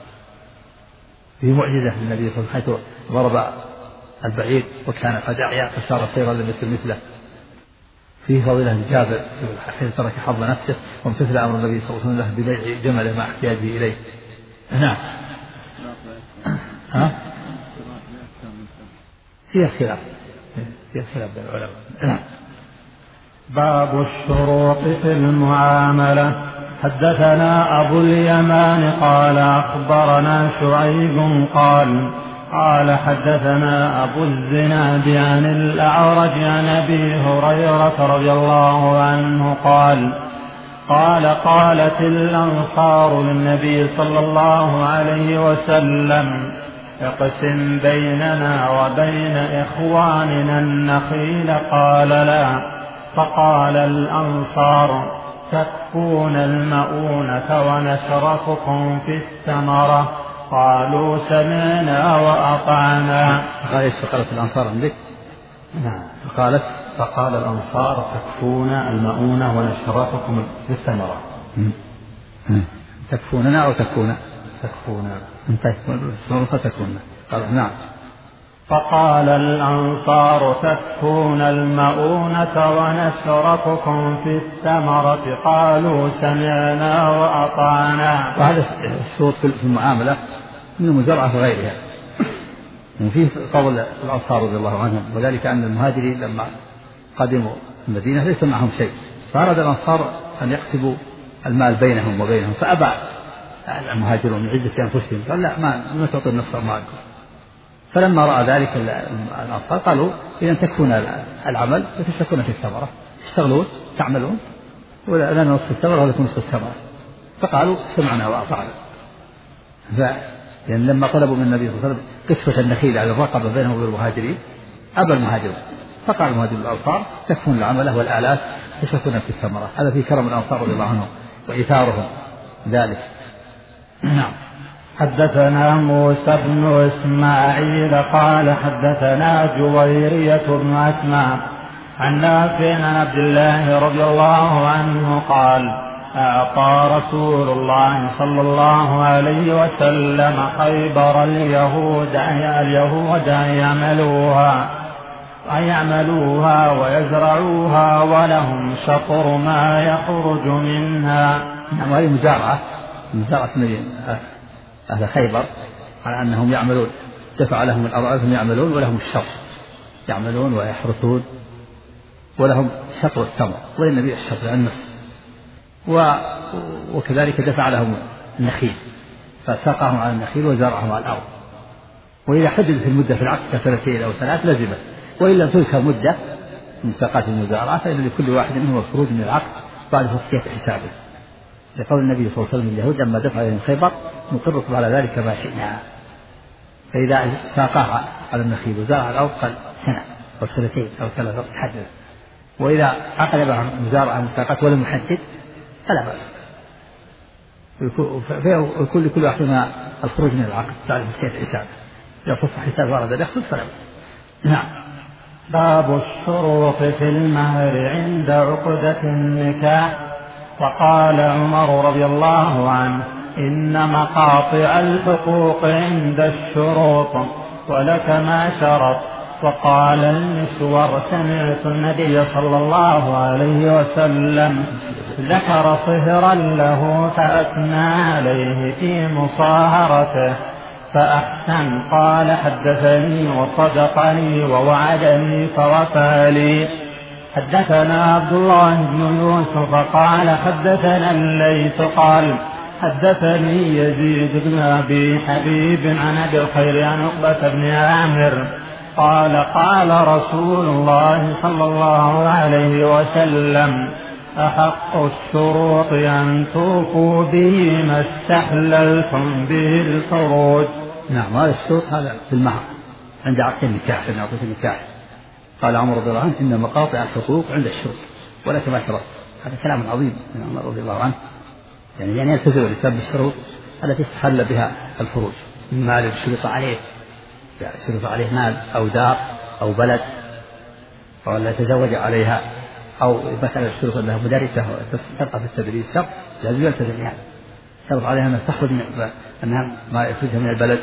في معجزة للنبي صلى الله عليه وسلم حيث ضرب البعير وكان قد أعيا فصار صيغا لم يصل مثله. فيه فضيلة جابر حيث ترك حظ نفسه وامتثل أمر النبي صلى الله عليه وسلم ببيع جمله مع احتياجه إليه. نعم. ها؟ فيها خلاف فيها خلاف بين العلماء. نعم. باب الشروط في المعاملة. حدثنا أبو اليمان قال أخبرنا شعيب قال قال حدثنا أبو الزناد عن الأعرج عن أبي هريرة رضي الله عنه قال قال قالت الأنصار للنبي صلى الله عليه وسلم اقسم بيننا وبين إخواننا النخيل قال لا. فقال الأنصار تكفون المؤونة ونشرككم في الثمرة. قالوا سمعنا وأطعنا. فقالت الأنصار عندك؟ نعم. فقالت فقال الأنصار تكفون المؤونة ونشرككم في الثمرة. تكفوننا أو تكفون؟ تكفون. فتكفون. قال نعم. فقال الأنصار تكفون المؤونة ونشرككم في الثمرة. قالوا سمعنا وأطعنا. وهذا الشروط في المعاملة من المزرعة وغيرها. وفيه فضل الأنصار رضي الله عنهم، وذلك أن المهاجرين لما قدموا المدينة ليس معهم شيء، فأراد الأنصار أن يقسموا المال بينهم وبينهم، فأبى المهاجرون من عزة أنفسهم، قال لا ما ما تعطي النصر مالكم. فلما رأى ذلك الأنصار قالوا إذا تكفون العمل وتشتركون في الثمرة، تشتغلون تعملون ولا نصف الثمرة ولكم نصف الثمرة. فقالوا سمعنا وأطعنا. لأن لما طلبوا من النبي صلى الله عليه وسلم قسمة النخيل على الرقبة بينهم وبين المهاجرين أبى المهاجرون، فقال المهاجرون الأنصار تكفون العملة والآلات تشركون في الثمرة. هذا في كرم الأنصار رضي الله عنهم وإيثارهم ذلك. نعم. حدثنا موسى بن إسماعيل قال حدثنا جويرية بن أسماء عن نافع عن عبد الله رضي الله عنه قال أعطى رسول الله صلى الله عليه وسلم خيبر اليهود اليهود أن يعملوها أن يعملوها ويزرعوها ولهم شطر ما يخرج منها. نعم. وهذه مزارعة مزارعة أهل خيبر على أنهم يعملون، دفع لهم الأرض هم يعملون ولهم الشطر، يعملون ويحرثون ولهم شطر التمر وللنبي الشطر النصف، وكذلك دفع لهم النخيل فساقهم على النخيل وزرعهم على الأرض. وإذا حددت المدة في العقد كسنتين أو ثلاث لزمت، وإن لم تذكر مدة من ساقات المزارعة فإن لكل واحد منهم الخروج من العقد بعد تصفية حسابه، لقول النبي صلى الله عليه وسلم اليهود لما دفع إليهم خيبر نقركم على ذلك ما شئنا. فإذا ساقها على النخيل وزرع على الأرض قال سنة أو سنتين أو ثلاثة تحدد، وإذا عقد معهم مزارعة مساقات ولم يحدد فلا بأس، ويكون لكل واحد الخروج من العقد بعد تصفية حسابه. إذا صف حساب ورد يخرج فلا بأس. نعم. باب الشروط في المهر عند عقدة النكاح. وقال عمر رضي الله عنه إن مقاطع الحقوق عند الشروط ولك ما شرط. وقال المسور سمعت النبي صلى الله عليه وسلم ذكر صهرا له فأثنى عليه في مصاهرته فأحسن. قال حدثني وصدقني ووعدني فوفى لي. حدثنا عبد الله بن يوسف قال حدثنا الليث قال حدثني يزيد بن أبي حبيب عن أبي الخير عن عقبة بن عامر قال قال رسول الله صلى الله عليه وسلم أحق الشروط أن توفوا به ما استحللتم به الفروج. نعم. هذا الشروط هذا في المهر عند عقد النكاح، عند عقد النكاح. قال عمر رضي الله عنه إن مقاطع الحقوق عند الشروط ولك ما شرط. هذا كلام عظيم من عمر رضي الله عنه، يعني يعني يلتزم الإنسان بالشروط التي استحل بها الفروج من مال شرط عليه، يعني شرط عليه مال أو دار أو بلد أو لا يتزوج عليها، أو مثلا الشروط أنها مدرسة تبقى في التدريس شرط لازم يلتزم بها. شرط عليها أنها تخرج من أنها ما يخرجها من البلد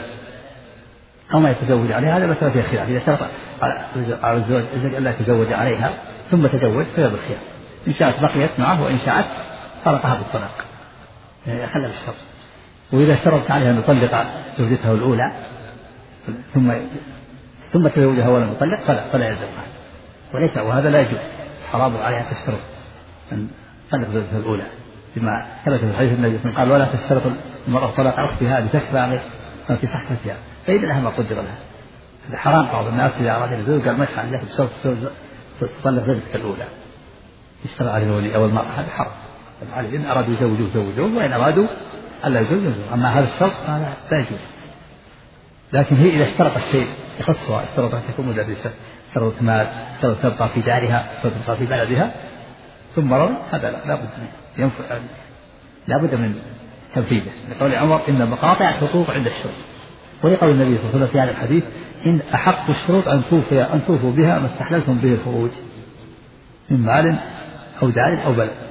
أو ما يتزوج عليها، هذا مسألة فيها خلاف. إذا شرط على الزوج أن لا يتزوج عليها ثم تزوج فهي بالخيار، إن شاءت بقيت معه وإن شاءت فرقها بالطلاق، يعني خلى بالشرط. وإذا شرطت عليها أن يطلق زوجته الأولى ثم ثم تزوجها ولم يطلق فلا فلا يلزمها، وليس وهذا لا يجوز، حرام عليها تشترط أن تطلق زوجها الأولى بما ثبت في الحديث النبي صلى الله عليه وسلم قال ولا تشترط المرأة طلاق أختها لتكفى ما في صحتها فإذا لها ما قدر لها. هذا حرام. بعض الناس إذا أراد الزوج قال ما يخالف لك بشرط تطلق زوجتك الأولى، يشترط على الولي أو المرأة، هذا حرام. إن أرادوا يزوجوا زوجوا وإن أرادوا ألا يزوجوا. أما هذا الشرط هذا لا يجوز. لكن هي إذا اشترط الشيء يخصها، اشترط أن تكون مدرسة، اشترط مال، اشترط تبقى في دارها، اشترط تبقى في بلدها ثم رضي، هذا لا بد منه ينفع، لا بد من تنفيذه. لقول عمر إن مقاطع الحقوق عند الشروط. ولقول النبي صلى الله عليه وسلم في هذا الحديث إن أحق الشروط أن توفي أن توفوا بها ما استحللتم به الفروج من مال أو دار أو بلد.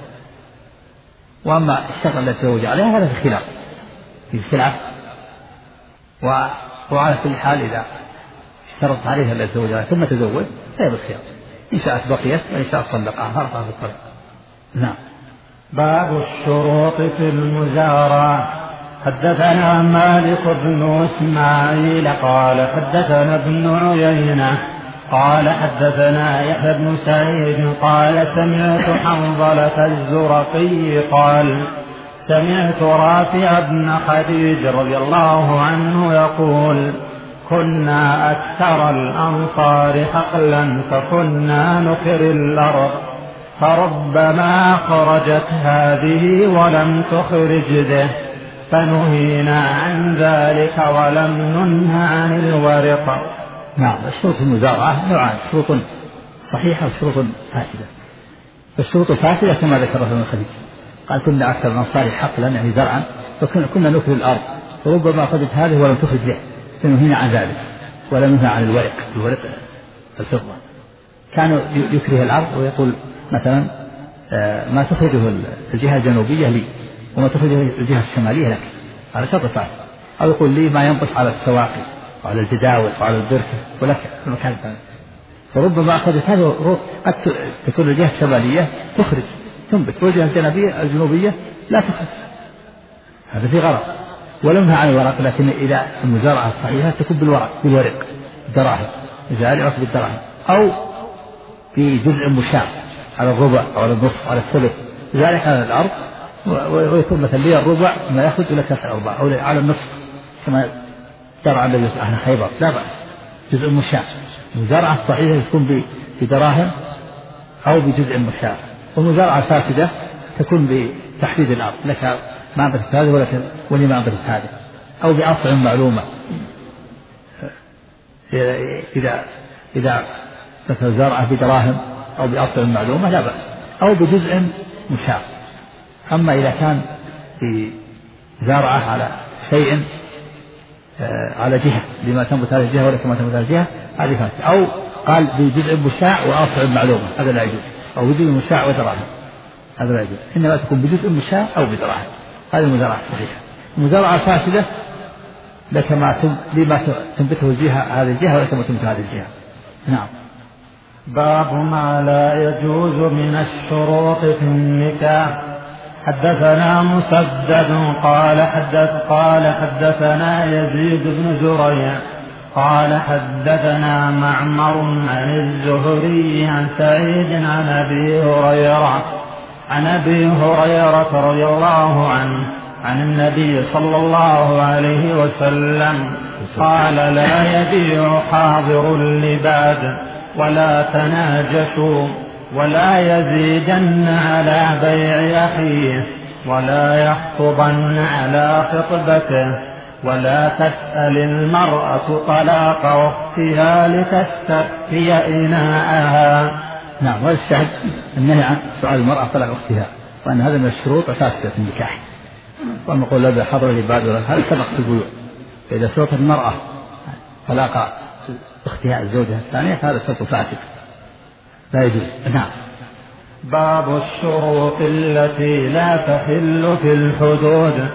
وأما الشرط الذي تزوج عليها هذا في خلاف في خلاف وعلى كل حال إذا اشترط عليها الذي تزوج عليها ثم تزوج فهي بالخيار، إن شاءت بقيت وإن شاءت طلقها فرقها في الطريق. نعم. باب الشروط في المزارع. حدثنا مالك بن إسماعيل قال حدثنا ابن عيينة قال حدثنا يحيى بن سعيد قال سمعت حنظلة الزرقي قال سمعت رافع بن خديج رضي الله عنه يقول كنا أكثر الأنصار حقلا فكنا نكر الأرض فربما خرجت هذه ولم تخرج ذه فنهينا عن ذلك ولم ننه عن الورق نعم. الشروط المزارعة نوعان، شروط صحيحة وشروط فاسدة. الشروط الفاسدة كما ذكر ابن الخليل قال كنا أكثر الأنصار حقلا يعني زرعا فكنا نكل الأرض وربما أخذت هذه ولم تخرج له فنهينا عن ذلك ولم نهى عن الورق الورق الفضة. كانوا يكره الأرض ويقول مثلا ما تخرجه الجهة الجنوبية لي وما تخرجه الجهة الشمالية لك، هذا شرط فاسد. أو يقول لي ما ينبت على السواقي وعلى الجداول وعلى البركة ولك في المكان الثاني، فربما أخذت هذا قد تكون الجهة الشمالية تخرج تنبت والجهة الجنوبية الجنوبية لا تخرج، هذا في غرض. ولم نهى عن الورق، لكن إذا المزارعة الصحيحة تكون بالورق بالورق دراهم زارعك بالدراهم أو في جزء مشاع على الربع أو على النصف على الثلث ذلك على الأرض، ويكون مثلا لي الربع ما يأخذ إلى ثلاث أرباع أو على النصف كما ترى عند أهل خيبر لا بأس، جزء مشاع. المزارعة الصحيحة تكون بدراهم أو بجزء مشاع، والمزارعة الفاسدة تكون بتحديد الأرض لك ما أنبتت هذه ولك ولي ما أنبتت هذه، أو بأصل معلومة إذا إذا مثل زرعة بدراهم أو بأصل معلومة لا بأس، أو بجزء مشاع. أما إذا كان بزرعة على شيء على جهة لما تنبت هذه الجهة ولك ما تنبت هذه الجهة هذه فاسدة، أو قال بجزء مشاع وأصل معلومة هذا لا يجوز، أو بجزء مشاع ودراهم هذا لا يجوز، إنما تكون بجزء مشاع أو بدراهم، هذه المزارعة الصحيحة. المزارعة الفاسدة لك ما لما تنبته الجهة هذه الجهة ولك ما تنبت هذه الجهة. نعم. باب ما لا يجوز من الشروط في النكاح. حدثنا مسدد قال حدث قال حدثنا يزيد بن زريع قال حدثنا معمر عن الزهري عن سعيد عن أبي هريرة عن أبي هريرة رضي الله عنه عن النبي صلى الله عليه وسلم قال لا يبيع حاضر لباد ولا تناجشوا ولا يزيدن على بيع أخيه ولا يخطبن على خطبته ولا تسأل المرأة طلاق أختها لتستفتي إناءها. نعم. والشاهد النهي عن سؤال المرأة طلاق أختها، وأن هذا من الشروط الفاسدة في النكاح. ونقول لا حضر العباد ولا هذا سبق في البيوع، فإذا سوت المرأة طلاق أختها الزوجة الثانية هذا سبق فاسد لا يجوز. نعم. باب الشروط التي لا تحل في الحدود.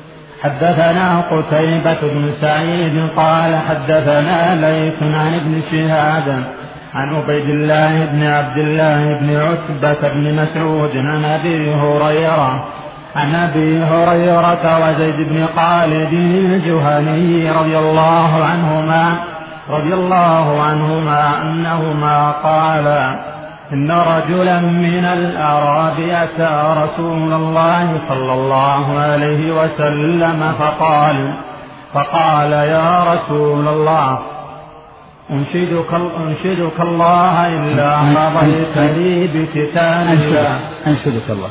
حدثنا قتيبة بن سعيد قال حدثنا ليث عن ابن شهاب عن عبيد الله بن عبد الله بن عتبة بن مسعود عن أبي هريرة عن أبي هريرة وزيد بن خالد الجهني رضي الله عنهما رضي الله عنهما أنهما قالا إن رجلا من الأعراب أتى رسول الله صلى الله عليه وسلم فقال فقال يا رسول الله أنشدك, أنشدك الله إلا قضيت لي بكتاب الله أنشدك الله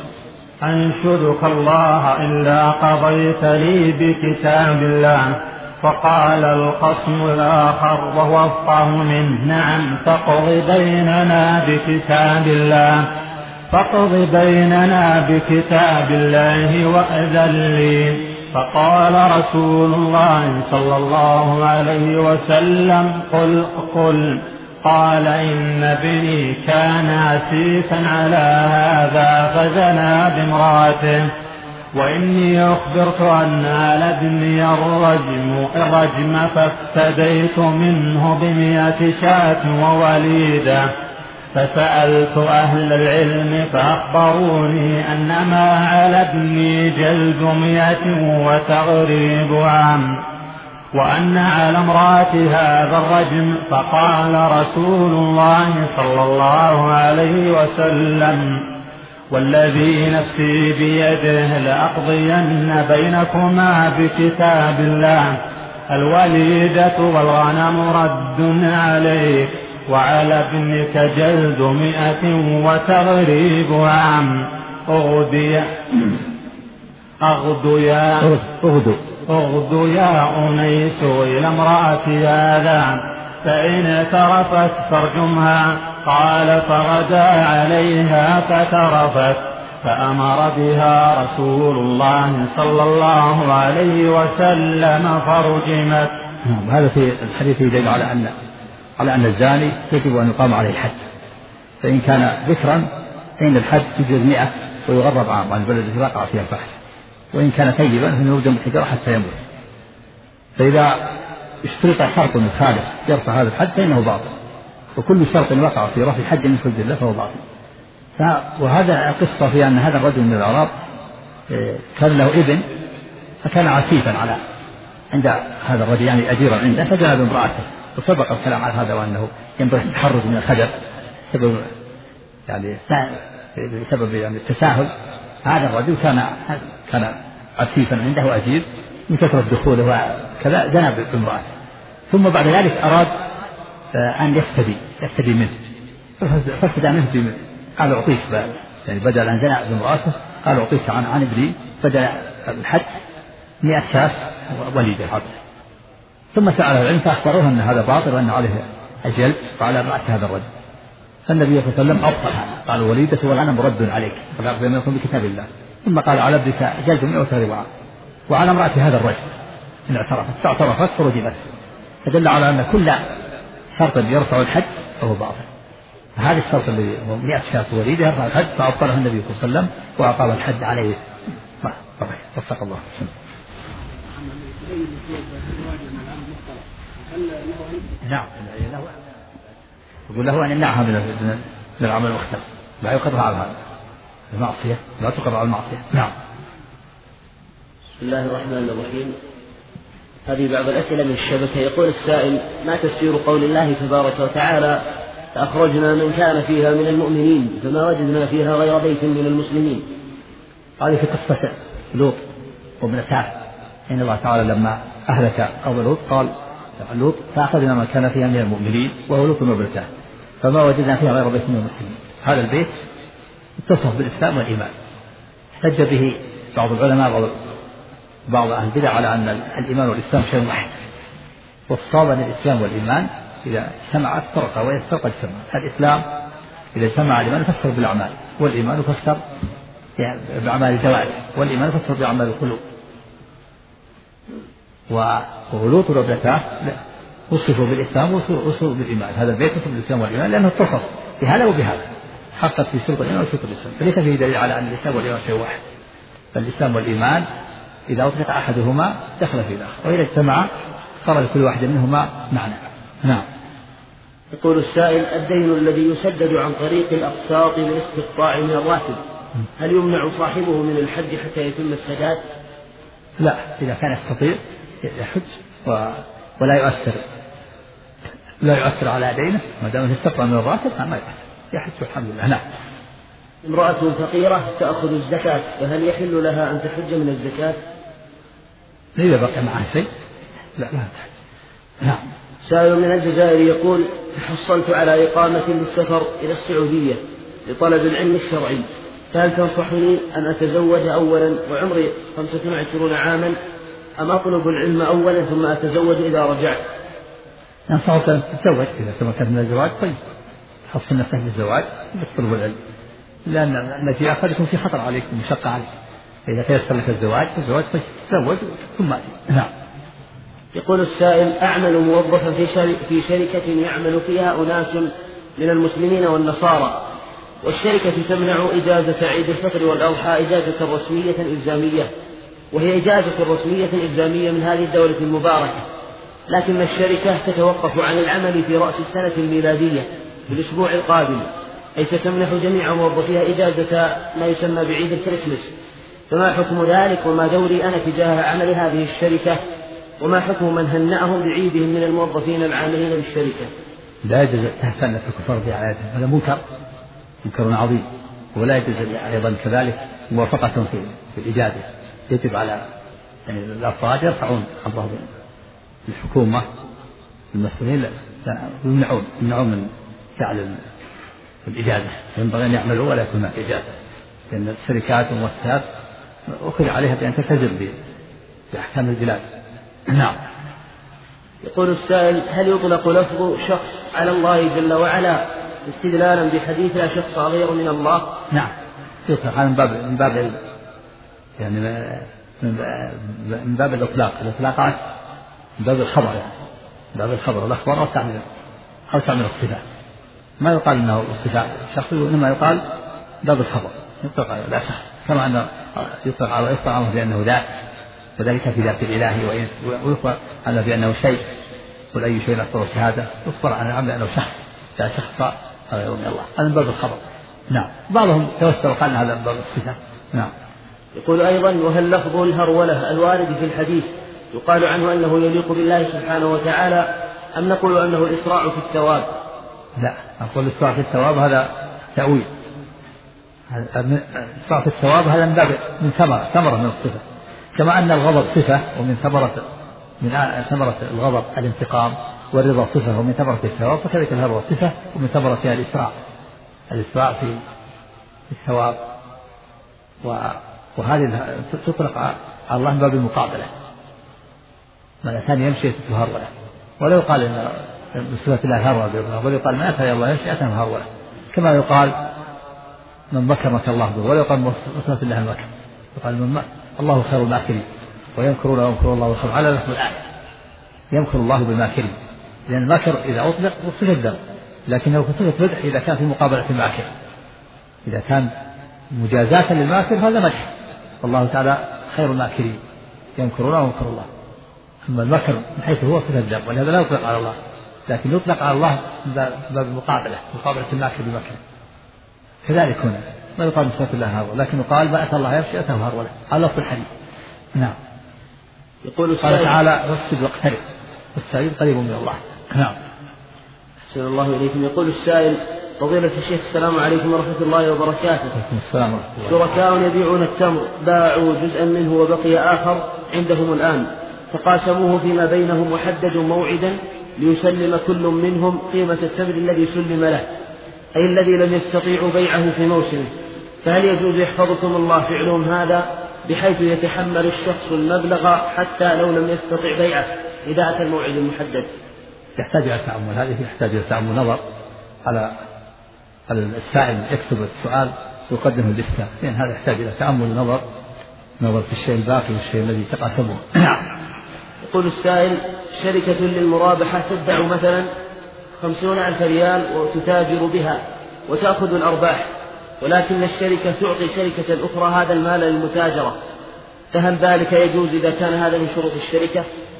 أنشدك الله إلا قضيت لي بكتاب الله. فقال الخصم الآخر وهو أفقه منه نعم فاقض بيننا بكتاب الله فاقض بيننا بكتاب الله وأذن لي. فقال رسول الله صلى الله عليه وسلم قل قل قال إن ابني كان عسيفا على هذا فزنى بامرأته وإني أخبرت أن على ابني الرجم, الرجم فافتديت منه بمئة شاة ووليدة. فسألت أهل العلم فأخبروني أن ما على ابني جلد مئة وتغريب عام وأن على امرأة هذا الرجم. فقال رسول الله صلى الله عليه وسلم والذي نفسي بيده لأقضين بينكما بكتاب الله الوليدة والغنم رد عليك وعلى ابنك جلد مئة وتغريب عام. أغدي أغدو يا أغدو أغدو يا أنيس إلى امرأة هذا فإن اعترفت فارجمها. قال فغدا عليها فترفت فأمر بها رسول الله صلى الله عليه وسلم فرجمت. هذا في الحديث يدل على أن على أن الزاني يجب أن يقام عليه الحد، فإن كان ذكرا فإن الحد يجوز مئة ويغرب عام عن البلد التي وقع فيها الفحش، وإن كان ثيبا فإنه يرجم بالحجارة حتى يموت. فإذا اشترط شرط مخالف يرفع هذا الحد فإنه باطل، وكل شرط وقع في رفع الحد من حدود الله فهو باطل. وهذا قصة في أن هذا الرجل من الأعراب كان له ابن فكان عسيفا على عند هذا الرجل، يعني أجيرا عنده، فجاء بامرأته وسبق الكلام على هذا وأنه ينبغي التحرز من الخدر سبب يعني بسبب يعني التساهل. هذا الرجل كان كان عسيفا عنده أجير من كثرة دخوله وكذا زنى بامرأته، ثم بعد ذلك أراد أن يفتدي يفتدي منه فافتدى منه بمثل. قال أعطيك يعني بدل أن زنى بامرأته قال أعطيك عن عن ابني بدل الحد مئة شاة وليدة عبد. ثم سأله العلم فأخبروه أن هذا باطل وأن عليه الجلد وعلى رأس هذا الرجل. فالنبي صلى الله عليه وسلم أبطل هذا، قال الوليدة والغنم رد عليك فقال بما يكون بكتاب الله. ثم قال على ابنك جلد مئة رباع وعلى امرأة هذا الرجل إن اعترفت فاعترفت فرجمت. فدل على أن كل شرط يرفع الحد فهو باطل. هذا الشرط الذي هو مئة شاة وليدة يرفع الحد فأبطله النبي صلى الله عليه وسلم وأقام الحد عليه. وفق الله. نعم يقول له أن يمنعها من العمل المختلف، لا يقدرها على هذا المعصية، لا تقدر على المعصية. نعم. بسم الله الرحمن الرحيم. هذه بعض الأسئلة من الشبكة. يقول السائل: ما تفسير قول الله تبارك وتعالى: فأخرجنا من كان فيها من المؤمنين فما وجدنا فيها غير بيت من المسلمين؟ هذه في قصة لوط وابنته، إن الله تعالى لما أهلك قوم لوط قال لوط: فأخذنا ما كان فيها من المؤمنين وهو لوط وابنته فما وجدنا فيها غير بيت من المسلمين. هذا البيت اتصف بالإسلام والإيمان، احتج به بعض العلماء بعض أهل البدع على أن الإيمان والإسلام شيء واحد، والصواب أن الإسلام والإيمان إذا اجتمعا افترقا وإذا افترقا اجتمعا. الإسلام إذا اجتمع الإيمان يفسر بالأعمال، والإيمان يفسر بأعمال الجوارح، والإيمان يفسر بأعمال القلوب. ولوط وابنته وصفوا بالإسلام وصفوا بالإيمان. هذا البيت وصف بالإسلام والإيمان لأنه اتصف بهذا وبهذا، حقق في شرط الإيمان وشرط الإسلام، فليس فيه دليل على أن الإسلام والإيمان شيء واحد. فالإسلام والإيمان إذا أطلق أحدهما دخل في الآخر، وإذا اجتمع صار لكل واحد منهما معنى. نعم. يقول السائل: الدين الذي يسدد عن طريق الأقساط بالاستقطاع من الراتب هل يمنع صاحبه من الحج حتى يتم السداد؟ لا، إذا كان يستطيع يحج ولا يؤثر لا يؤثر على دينه ما دام استقطع من الراتب ما يؤثر، يحج والحمد لله. نعم. امرأة فقيرة تأخذ الزكاة فهل يحل لها أن تحج من الزكاة؟ إذا بقي معها شيء لا لا تحج. نعم. سائل من الجزائر يقول: تحصلت على إقامة للسفر إلى السعودية لطلب العلم الشرعي، فهل تنصحني أن أتزوج أولا وعمري خمسة وعشرين عاما أم أطلب العلم أولا ثم أتزوج إذا رجعت؟ ننصحك أن تتزوج إذا تمكنت من الزواج، طيب تحصل نفسك بالزواج وتطلب العلم، لأن المجيء قد يكون في خطر عليك ومشقة عليك. إذا تيسر لك الزواج الزواج طيب تزوج ثم أتي. نعم. يقول السائل: أعمل موظفا في, شركة في شركة يعمل فيها أناس من المسلمين والنصارى، والشركة تمنع إجازة عيد الفطر والأضحى إجازة رسمية إلزامية، وهي إجازة رسمية إلزامية من هذه الدولة المباركة، لكن الشركة تتوقف عن العمل في رأس السنة الميلادية في الأسبوع القادم، أي ستمنح جميع موظفيها إجازة ما يسمى بعيد الكريسماس، فما حكم ذلك وما دوري أنا تجاه عمل هذه الشركة، وما حكم من هنأهم بعيدهم من الموظفين العاملين بالشركة؟ لا يجوز تهتم الكفار بعيادهم، هذا منكر منكر عظيم، ولا يجوز أيضا كذلك موافقة في, في الإجازة. يجب على يعني الأفراد يرفعون أمرهم الحكومة المسؤولين يمنعون يمنعون من فعل الإجازة، ينبغي أن يعملوا ولا يكون هناك إجازة، لأن الشركات والمؤسسات أخذ عليها بأن تلتزم بأحكام البلاد. نعم. يقول السائل: هل يطلق لفظ شخص على الله جل وعلا استدلالا بحديث لا شخص غير من الله؟ نعم يطلق هذا من باب من باب يعني من باب الإطلاق. الإطلاق من باب الخبر، يعني من باب الخبر. الأخبار أوسع من أوسع من الصفات. ما يقال إنه صفات شخص، إنما يقال باب الخبر. يطلق على لا شخص، كما أنه يطلق على يطلق عنه بأنه ذات، وذلك في ذات الإله، ويطلق عنه بأنه شيء. قل أي شيء أكبر شهادة، يخبر عن العبد أنه شخص لا شخص غير من الله. هذا من باب الخبر. نعم. بعضهم توسل وقال هذا من باب الصفات. نعم. يقول أيضا: وهل لفظ الهرولة الوارد في الحديث يقال عنه أنه يليق بالله سبحانه وتعالى، أم نقول أنه الإسراع في الثواب؟ لا، نقول الإسراع في الثواب هذا تأويل. الإسراع في الثواب هذا من باب من ثمرة ثمرة من الصفة، كما أن الغضب صفة ومن ثمرة من ثمرة الغضب الانتقام، والرضا صفة ومن ثمرة الثواب، فكذلك الهرولة صفة ومن ثمرتها الإسراع الإسراع في الثواب. وهذه تطلق على الله من باب المقابلة. ما الإنسان يمشي تهرولة، ولا يقال إن بصفة الله هرولة، ولا يقال ما أتى الله يمشي أتى هرولة، كما يقال من مكر مكر الله به، ولا يقال بصفة الله المكر. يقال من الله خير الماكرين ويمكرون ويمكر الله خير، على نحو الآية يمكر الله بالماكرين، لأن الماكر إذا أطلق صفة ذم، لكنه في صفة مدح إذا كان في مقابلة الماكر. إذا كان مجازاة للماكر هذا مدح، والله تعالى خير الماكرين يمكرون ويمكر الله. أما المكر من حيث هو صفة ذم، ولهذا لا يطلق على الله، لكن يطلق على الله من باب المقابلة، مقابلة الماكر بمكر. كذلك هنا ما يقال بصفة الله هرولة، لكن يقال ما أتى الله يمشي أتى هرولة على نص الحديث. نعم. يقول قال تعالى: واصبر واقترب والسعيد قريب من الله. نعم. أحسن الله إليكم. يقول السائل: فضيلة الشيخ السلام عليكم ورحمة الله وبركاته. وعليكم السلام ورحمة الله. شركاء يبيعون التمر باعوا جزءا منه وبقي آخر عندهم الآن، فقاسموه فيما بينهم وحددوا موعدا ليسلم كل منهم قيمة التمر الذي سلم له، أي الذي لم يستطيعوا بيعه في موسمه، فهل يجوز يحفظكم الله فعلهم هذا بحيث يتحمل الشخص المبلغ حتى لو لم يستطع بيعه إذا أتى الموعد المحدد؟ يحتاج إلى تأمل، هذه يحتاج إلى تأمل نظر على السائل، يكتب السؤال ويقدمه الإفتاء، لأن هذا يحتاج إلى تأمل ونظر نظر في الشيء الباقي والشيء الذي تقاسمه. يقول السائل: شركة للمرابحة تدفع مثلا خمسون ألف ريال وتتاجر بها وتأخذ الأرباح، ولكن الشركة تعطي شركة أخرى هذا المال للمتاجرة، فهل ذلك يجوز إذا كان هذا من شروط الشركة؟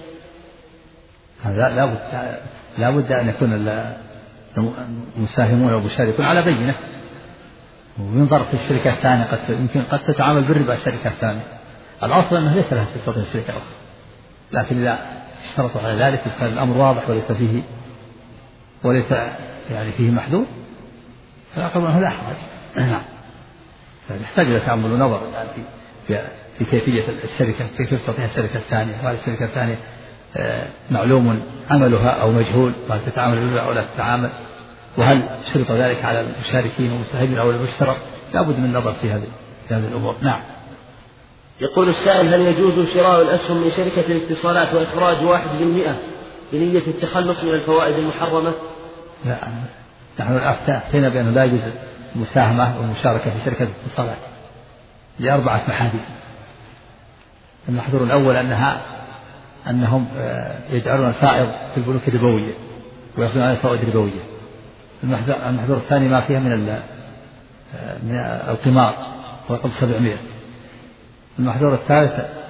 هذا لا بد لا بد أن يكون المساهمون أو المشاركون على بينة، وينظر في الشركة الثانية قد يمكن قد تتعامل بالربا الشركة الثانية. الأصل أنه ليس لها تستطيع الشركة الأخرى، لكن إذا اشترطوا على ذلك كان الأمر واضح وليس فيه وليس يعني فيه محذور، فالأقرب أنه لا حرج. نعم. يحتاج إلى تأمل ونظر يعني في في كيفية الشركة، كيف تستطيع الشركة الثانية، وهل الشركة الثانية معلوم عملها أو مجهول، وهل تتعامل بالربا أو لا تتعامل، وهل شرط ذلك على المشاركين والمساهمين أو المشترك. لا بد من النظر في هذه في هذه الأمور. نعم. يقول السائل: هل يجوز شراء الأسهم من شركة الاتصالات وإخراج واحد بالمئة بنية التخلص من الفوائد المحرمة؟ لا، نحن أفتينا بأنه لا يجوز المساهمة والمشاركة في شركة الاتصالات لأربعة محاذير. المحذور الأول أنها أنهم يجعلون الفائض في البنوك الربوية ويأخذون على الفوائد الربوية. المحذور الثاني ما فيها من من القمار وقبل سبعمائة. المحذور الثالث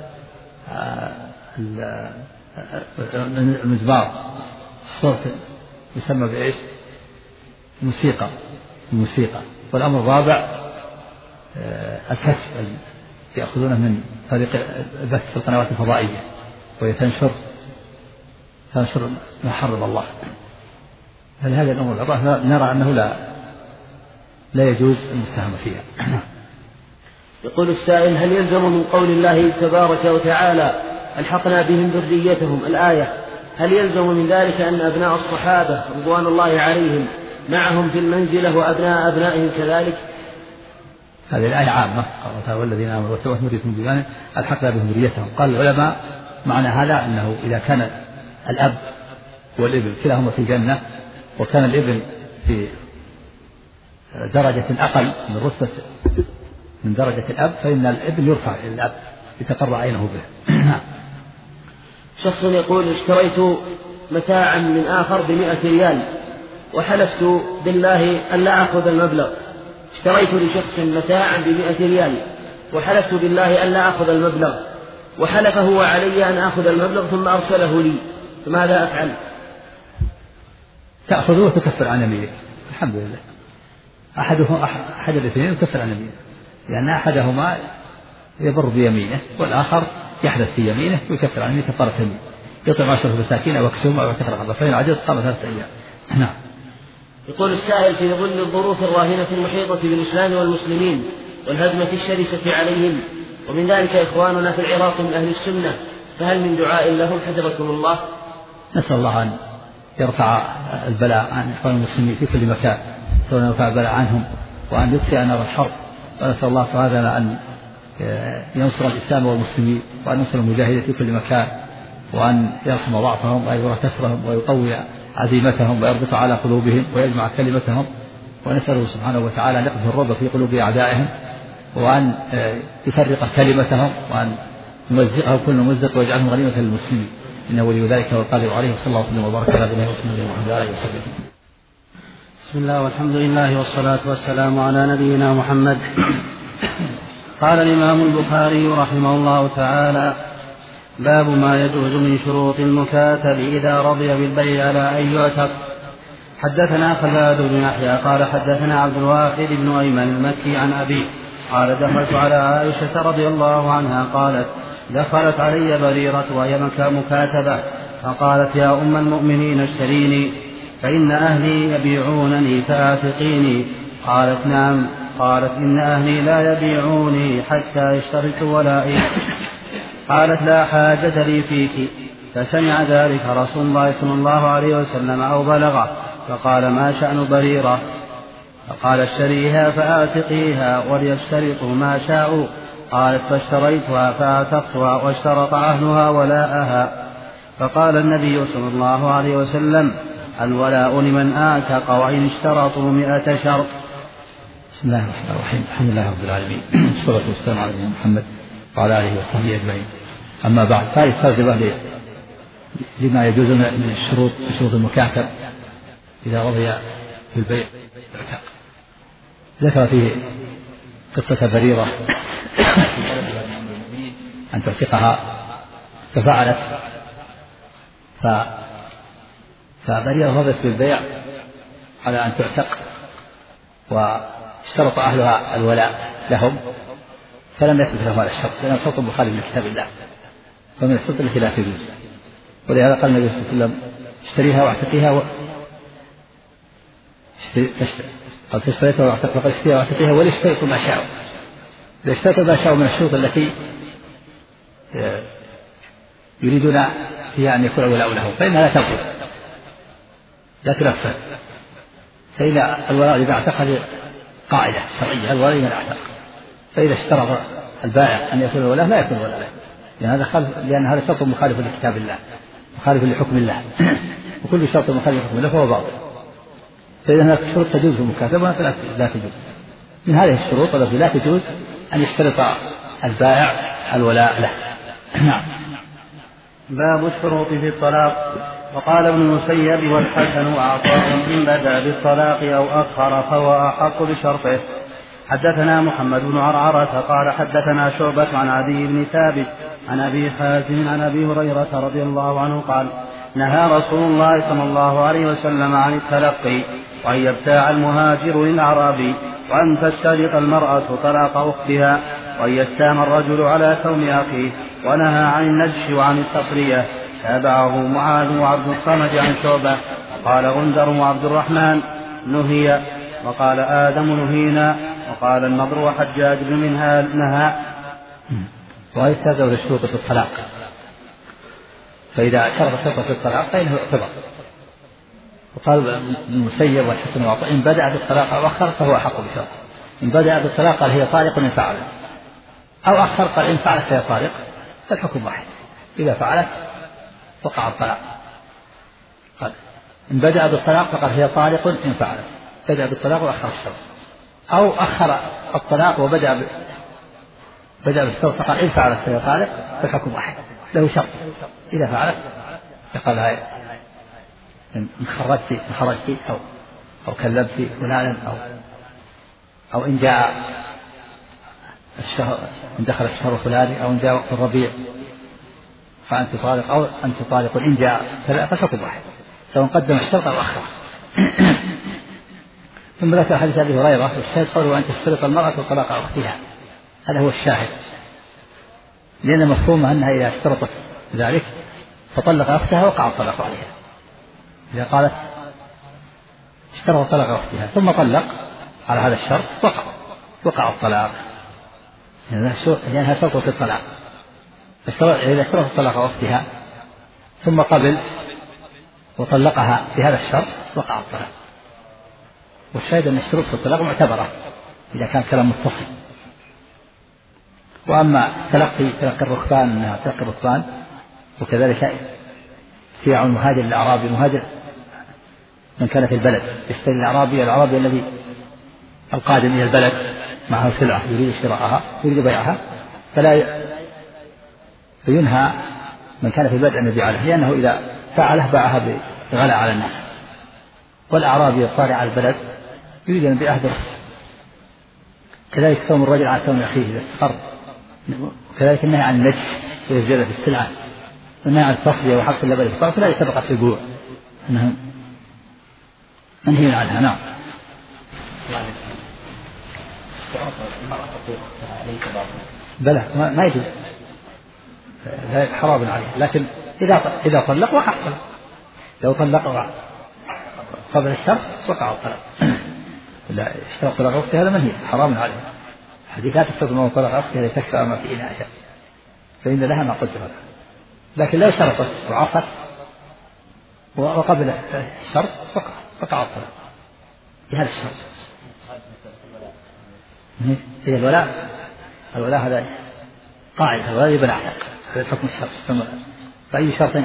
المزمار، الصوت يسمى بإيش؟ موسيقى الموسيقى. والأمر الرابع الكسب يأخذونه من طريق البث في القنوات الفضائية، وهي تنشر تنشر ما حرم الله. هل هذه الأمور الأربعة نرى أنه لا لا يجوز المساهمة فيها. يقول السائل: هل يلزم من قول الله تبارك وتعالى ألحقنا بهم ذريتهم الآية، هل يلزم من ذلك أن أبناء الصحابة رضوان الله عليهم معهم في المنزلة وأبناء أبنائهم كذلك؟ هذه الآية عامة، قال تعالى: والذين آمنوا واتبعتهم ذريتهم بإيمان ألحقنا بهم ذريتهم. قال العلماء معنى هذا أنه إذا كان الأب والابن كلاهما في الجنة، وكان الابن في درجة أقل من رتبة من درجة الأب، فإن الابن يرفع إلى الأب لتقر عينه به. شخص يقول اشتريت متاعا من آخر بمئة ريال وحلفت بالله أن لا أخذ المبلغ. اشتريت لشخص متاعا بمئة ريال وحلفت بالله أن لا أخذ المبلغ، وحلف هو علي أن أخذ المبلغ ثم أرسله لي، فماذا أفعل؟ تأخذه وتكفر عن يمينك. الحمد لله. أحدهم أحد الاثنين يكفر عن يمينه، لأن أحدهما يبر بيمينه والآخر يحدث في يمينه ويكفر عن يمينه كفارة يمين، يطعم عشرة مساكين أو يكسوهم أو يكفر عن فإن عجز صام ثلاثة أيام. نعم. يقول السائل: في ظل الظروف الراهنة المحيطة بالإسلام والمسلمين والهدمة الشرسة عليهم، ومن ذلك إخواننا في العراق من أهل السنة، فهل من دعاء لهم حفظكم الله؟ نسأل الله أن يرفع البلاء عن إخوان المسلمين في كل مكان، سواء يرفع البلاء عنهم وأن يطفئ نار الحرب، ونسأل الله تعالى أن ينصر الإسلام والمسلمين وأن ينصر المجاهدين في كل مكان، وأن يرحم ضعفهم ويجبر كسرهم ويقوي عزيمتهم ويربط على قلوبهم ويجمع كلمتهم، ونسأله سبحانه وتعالى أن يقذف الرعب في قلوب أعدائهم وأن يفرق كلمتهم وأن يمزقهم كل ممزق ويجعلهم غنيمة للمسلمين، إنه ولي ذلك والقادر عليه. صلى الله وسلم وبارك على نبينا محمد وعلى آله وصحبه. بسم الله والحمد لله والصلاة والسلام على نبينا محمد. قال الإمام البخاري رحمه الله تعالى: باب ما يجوز من شروط المكاتب إذا رضي بالبيع على أن يعتق. حدثنا خلاد بن يحيى قال حدثنا عبد الواحد بن أيمن المكي عن أبيه قال: دخلت على عائشة رضي الله عنها قالت: دخلت علي بريرة وهي مكاتبة فقالت: يا أم المؤمنين اشتريني فإن أهلي يبيعونني فآتقيني. قالت: نعم. قالت: إن أهلي لا يبيعوني حتى يشترطوا ولائي. قالت: لا حاجة لي فيك. فسمع ذلك رسول الله صلى الله عليه وسلم أو بلغه، فقال: ما شأن بريرة؟ فقال: اشتريها فآتقيها وليشترطوا ما شاءوا. قالت: فاشتريتها فآتقتها واشترط أهلها ولاءها. فقال النبي صلى الله عليه وسلم: الولاء لمن آتق وإن اشترطوا مئة شرط. بسم الله الرحمن الرحيم. الحمد لله رب العالمين، والصلاة والسلام على نبينا محمد وعلى آله وصحبه أجمعين. أما بعد، فهذه ترجمة لما يجوز من الشروط شروط المكاتب إذا رضي بالبيع. ذكر فيه قصة بريرة أن تعتقها ففعلت، ف فبريرة رضت بالبيع على أن تعتق، واشترط أهلها الولاء لهم، فلم يثبت لهم هذا الشرط، لأنه شرط مخالف لكتاب الله، فمن الشروط التي لا تجوز. ولهذا قال النبي صلى الله عليه وسلم: اشتريها واعتقيها و... قال: فاشتريتها واعتقيها، فقال: اشتريها واعتقيها وليشترطوا ما شاءوا. ليشترطوا ما شاءوا من الشروط التي يريدون فيها أن يكون الولاء لهم، فإنها لا تنفذ لا تنفذ. فإن الولاء إذا اعتقد قاعدة شرعية: الولاء لمن اعتق، فإذا اشترط البائع أن يكون الولاء لا يكون الولاء له، لأن هذا خالف، لأن هذا شرط مخالف لكتاب الله مخالف لحكم الله، وكل شرط مخالف لحكم الله فهو باطل. فإذا هناك شروط تجوز في المكاتبة وهناك لا تجوز. من هذه الشروط التي لا تجوز أن يشترط البائع الولاء له. نعم. باب الشروط في الطلاق. وقال ابن المسيب والحسن وعطاء: إن بدا بالطلاق أو أخر فهو أحق بشرطه. حدثنا محمد بن عرعرة قال حدثنا شعبة عن عدي بن ثابت عن أبي حازم عن أبي هريرة رضي الله عنه قال: نهى رسول الله صلى الله عليه وسلم عن التلقي، وأن يبتاع المهاجر للأعرابي، وأن تشترط المرأة طلاق أختها، وأن يستام الرجل على ثوم أخيه، ونهى عن النجش وعن التصرية. تابعه معاذ وعبد الصمد عن شعبة. قال غندر وعبد الرحمن: نهي. وقال آدم: نهينا. وقال النضر وحجاج بن منهال: نهى. وهذه تابع للشروط في الطلاق، فإذا شرط شرطا في الطلاق فإنه اعتبر. وقال المسيب والحسن وعطاء: إن بدأ بالطلاق أو أخر فهو أحق بشرطه. إن بدأ بالطلاق قال: هي طالق إن فعلت، أو أخر قال: إن فعلت فهي طالق، فالحكم واحد، إذا فعلت وقع الطلاق. قال إن بدأ بالطلاق فقال هي طالق إن فعلت، بدأ بالطلاق وأخر الشرط، أو أخر الطلاق وبدأ ب... بدأ بالشرط فقال إن فعلت فهي طالق، فالحكم واحد، له شرط إذا فعلت فقال هاي إن خرجت إن خرجت أو أو كلمت فلانا أو أو إن جاء الشهر إن دخل الشهر فلاني أو إن جاء وقت الربيع فأنت طالق أو أنت طالق إن جاء فالحكم واحد سواء قدم الشرط أو أخر. ثم ذكر حديث أبي هريرة والشاهد قوله أن تشترط المرأة طلاق أختها، هذا هو الشاهد، لأن مفهوم أنها إذا اشترطت ذلك فطلق أختها وقع الطلاق عليها. إذا قالت اشترط طلاق أختها ثم طلق على هذا الشرط وقع وقع الطلاق، لأنها شرط في الطلاق. إذا اشترط طلاق أختها ثم قبل وطلقها بهذا الشرط وقع الطلاق. والشاهد أن الشروط في الطلاق معتبرة إذا كان كلام متصل. وأما تلقي تلقي الركبان تلقي الركبان وكذلك اتباع المهاجر الأعرابي، مهاجر من كان في البلد يشتري الأعرابي الأعرابي الذي القادم إلى البلد معه سلعة يريد شراءها يريد بيعها، فلا فينهى من كان في البلد أن يبيع له، لأنه إذا فعله باعها بغلاء على الناس. والأعرابي الطارئ على البلد يريد أن يبيعها برخص. كذلك صوم الرجل على صوم أخيه إذا استقر، كذلك النهي عن النجس والزيادة في السلعة، والنهي عن التصفية وحبس اللبن في الطرف لا يسبق في البيوع، أنها منهي عنها. نعم. بلى ما, ما يجوز، حرام عليه، لكن إذا إذا طلق وقع الطلاق، لو طلق قبل الشرط وقع الطلاق. لا اشترط طلاق أختها هذا منهي حرام عليه. حديث لا تستخدم طلاق أختها لتكفى ما في إناءها فإن لها ما قدر لها، لكن لو شرطت وعصت وقبل الشرط وقع وقع الطلاق بهذا الشرط. هي الولاء الولاء هذا قاعدة، الولاء يبنى على هذا حكم الشرط، فأي شرط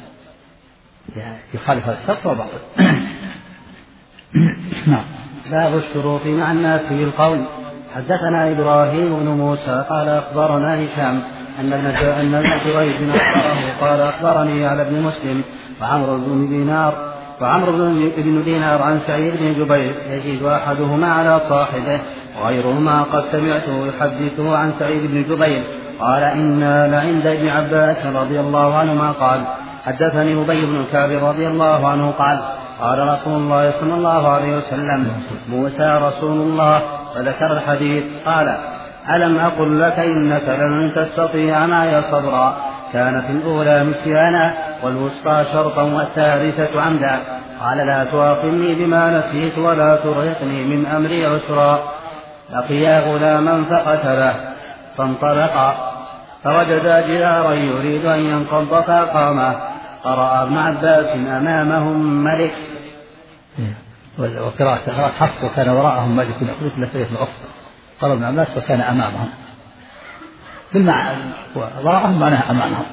يخالف هذا الشرط هو باطل. نعم. باب الشروط مع الناس بالقول. حدثنا إبراهيم بن موسى قال أخبرنا هشام أن ابن جريج أخبره قال أخبرني على ابن مسلم وعمرو بن دينار وعمرو بن دينار عن سعيد بن جبير يزيد أحدهما على صاحبه وغيرهما قد سمعته يحدثه عن سعيد بن جبير قال إنا لعند ابن عباس رضي الله عنهما قال حدثني أبي بن كعب رضي الله عنه قال قال رسول الله صلى الله عليه وسلم موسى رسول الله، فذكر الحديث قال ألم أقل لك إنك لن تستطيع معي صبرا، كانت الأولى نسيانا والوسطى شرطا والثالثة عمدا، قال لا تؤاخذني بما نسيت ولا ترهقني من أمري عسرا. لقيا غلاما فقتله فانطلقا فوجدا جدارا يريد أن ينقض فأقامه، قرأ ابن عباس أمامهم ملك. وقراءة حفص وكان وراءهم ملك يخرج لسيف العصر، قال ابن عباس وكان أمامهم، بالمعنى وراءهم معناها أمامهم.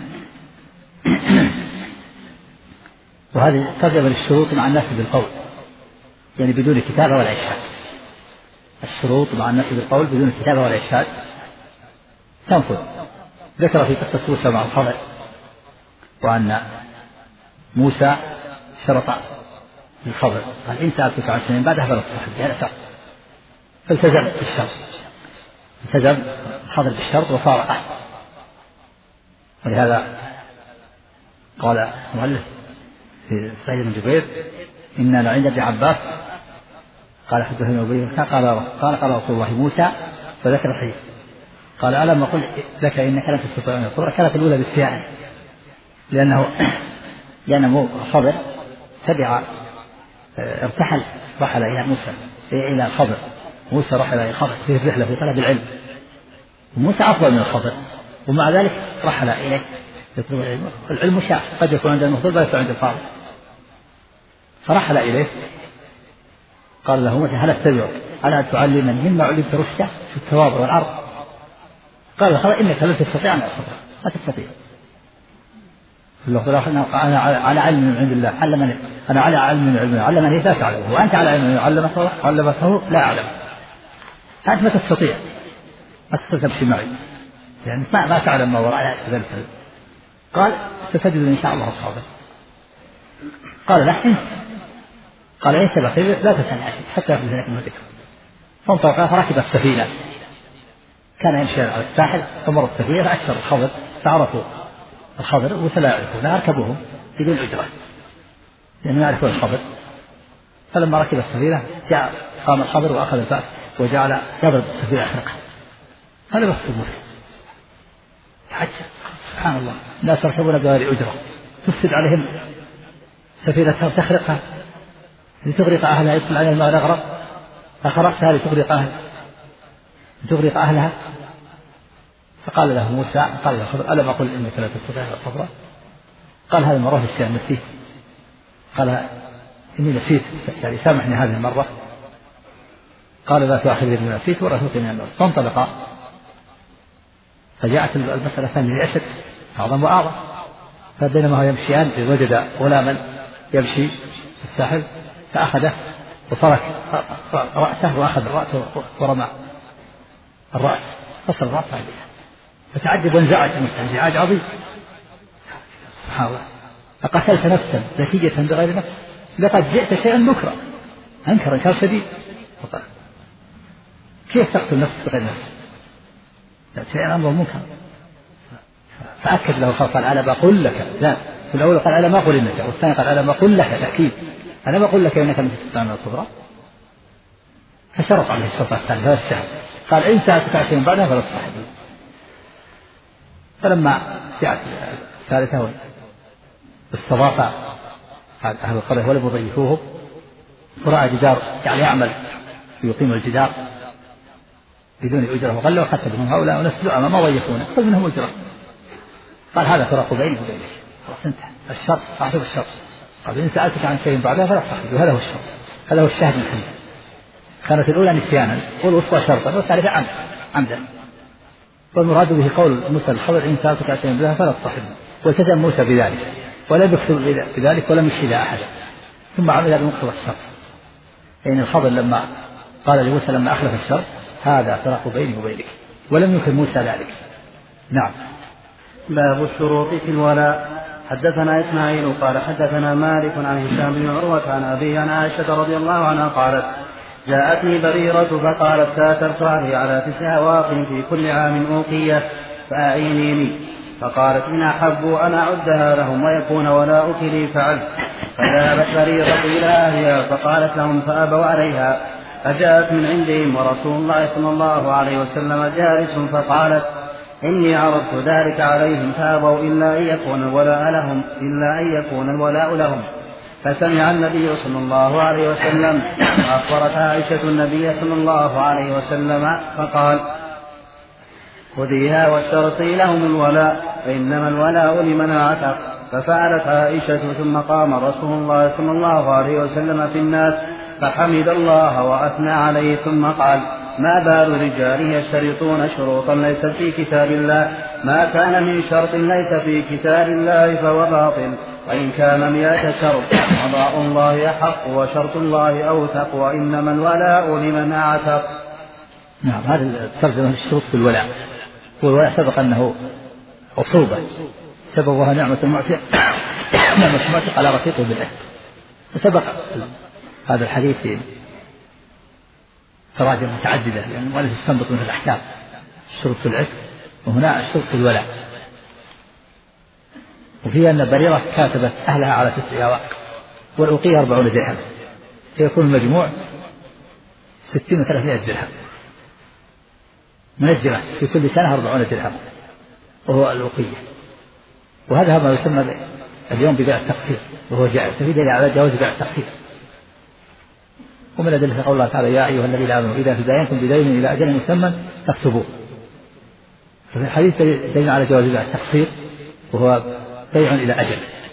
وهذه ترجمة للشروط مع الناس بالقول، يعني بدون كتابة ولا إشهاد. الشروط مع الناس بالقول بدون كتابة ولا إشهاد تنفذ. ذكر في قصة موسى مع الخضر وأن موسى شرط للخضر قال إن سألتك عن سنين بعدها فلا تصاحب بهذا شرط، فالتزم بالشرط، التزم الخضر بالشرط وفارقه. ولهذا قال المؤلف في سعيد بن جبير إنا لعند ابن عباس قال حدثنا أبي بن قال قال قال رسول الله موسى، فذكر الحديث قال ألم أقل لك إنك لن تستطيع أن تصبر. كانت الأولى بالسيانة لأنه لأنه خضر تبع ارتحل رحل إلى موسى إلى الخضر، موسى رحل إلى الخضر في الرحلة في طلب العلم، وموسى أفضل من الخضر ومع ذلك رحل إليه يطلب العلم. العلم شاء قد يكون عند المخضر ولا يكون عند الخاضر، فرحل إليه قال له موسى هل أتبعك على أن تعلمني مما علمت رشدا في التواضع والعرض؟ قال خلاص إنك لن تستطيع أن أصبر، لا تستطيع. في اللفظ الآخر أنا على علم من عند الله علمني، أنا على علم من علم علمني لا تعلمه، وأنت على علم علمته علمته لا أعلم. أنت ما تستطيع ما تستطيع تمشي معي يعني ما, ما تعلم ما وراء ذلك. قال ستجد إن شاء الله صابر. قال لا انت، قال إن سبق لا تسألني عشان حتى يأخذ لك من ذكر. فانطلق فركب السفينة، كان يمشي على الساحل فمرت السفينة فأكثر الخضر فعرفوا الخضر ولا يعرفون أركبوهم بدون أجرة لأنهم يعرفون الخضر. فلما ركب السفينة جاء قام الخضر وأخذ الفأس وجعل يضرب السفينة أخرقها. هذا بس المسلم تعجب سبحان الله، الناس يركبون بغير أجرة تفسد عليهم سفينة تخرقها لتغرق أهلها، يدخل عليها الماء الأغرق أخرقتها لتغرق أهلها لتغرق أهلها. فقال له موسى قال له خضر ألم أقل إنك لا تستطيع الصبر؟ قال هذه المرة في الشيء نسيت. قال إني نسيت يعني سامحني هذه المرة. قال لا تؤاخذني بما نسيت ورثتني من الناس. فانطلقا فجاءت المسألة ثانية لأسد أعظم وأعظم. فبينما هو يمشيان وجد غلاما يمشي في الساحل فأخذه وفرك رأسه وأخذ الرأس ورمى الرأس فصل الرأس عن اللسان. فتعجب وانزعج انزعاج عظيم سبحان الله. أقتلت نفسا زكية بغير نفس لقد جئت شيئا نكرا. أنكر إنكار شديد. كيف تقتل نفسك بغير نفس؟ شيئا أمر منكر. فأكد له الخلق قال أنا بقول لك لا. في الأول قال أنا ما أقول إنك، والثاني قال أنا بقول لك تأكيد أنا بقول لك إنك لم تستطيع من الصبر. فشرط عليه الشرط الثاني هذا السهل. قال إن سألتك عشان بعدها فلا تصاحب. فلما جاءت الثالثة استضاف أهل القرية ولم يضيفوه فرأى جدار يعني يعمل يقيم الجدار بدون أجرة وقال له حتى بهم هؤلاء ونسلوا ما ضيفونا خذ منهم أجرة. قال هذا فراق بيني وبينك خلاص انتهى الشرط صاحب الشرط. قال إن سألتك عن شيء بعدها فلا تصاحب. هذا هو الشرط هذا هو الشاهد من الحديث. كانت الأولى نسيانا والوسطى شرطا والثالثة عمدا عمدا. والمراد به قول موسى الخضر إن سألتك عن شيء بعدها فلا تصاحب. والتزم موسى بذلك ولم يكتب بذلك ولم يشهد أحدا. ثم عمل بمقتضى الشرط. لأن الخضر لما قال لموسى لما أخلف الشرط هذا فراق بيني وبينك ولم يكن موسى ذلك. نعم. باب الشروط في الولاء. حدثنا إسماعيل قال حدثنا مالك عن هشام بن عروة عن أبيه عن عائشة رضي الله عنها قالت جاءتني بريرة فقالت كاتبت علي على تسع أواق في كل عام أوقية فأعينيني. فقالت إن أحبوا أن أعدها لهم ويكون ولاؤك لي فعلت. فذهبت بريرة إلى أهلها فقالت لهم فأبوا عليها. فجاءت من عندهم ورسول الله صلى الله عليه وسلم جالس فقالت إني عرضت ذلك عليهم فأبوا إلا أن يكون الولاء لهم إلا أن يكون الولاء لهم. فسمع النبي صلى الله عليه وسلم وأخبرت عائشة النبي صلى الله عليه وسلم فقال خذيها واشترطي لهم الولاء فإنما الولاء لمن اعتق. ففعلت عائشة ثم قام رسول الله صلى الله عليه وسلم في الناس فحمد الله وأثنى عليه ثم قال ما بال رجال يشترطون شروطا ليست في كتاب الله ما كان من شرط ليس في كتاب الله فهو باطل وإن كان مئة شرط قضاء الله أحق وشرط الله أوثق وإنما الولاء لمن أعتق. نعم. هذا الترجمة الشروط في الولاء. والولاء سبق أنه عصوبة سببها نعمة المعتق نعمة المعتق على رفيقه بالعهد. وسبق هذا الحديث في تراجم متعددة لأن المؤلف يستنبط من الأحكام الشروط في العتق وهنا الشروط في الولاء. وفيها أن بريرة كاتبت أهلها على تسع أواق والأوقية أربعون درهم فيكون المجموع ستين وثلاثمائة درهم منجمة في كل سنة أربعون درهم وهو الأوقية. وهذا ما يسمى اليوم ببيع التقسيط وهو جائز في دليل على جواز بيع التقسيط. ومن أدلة قول الله تعالى يا أيها الذين آمنوا إذا تداينتم بدين إلى أجل مسمى فاكتبوه. ففي الحديث دليل على جواز بيع التقسيط وهو بيع إلى أجل.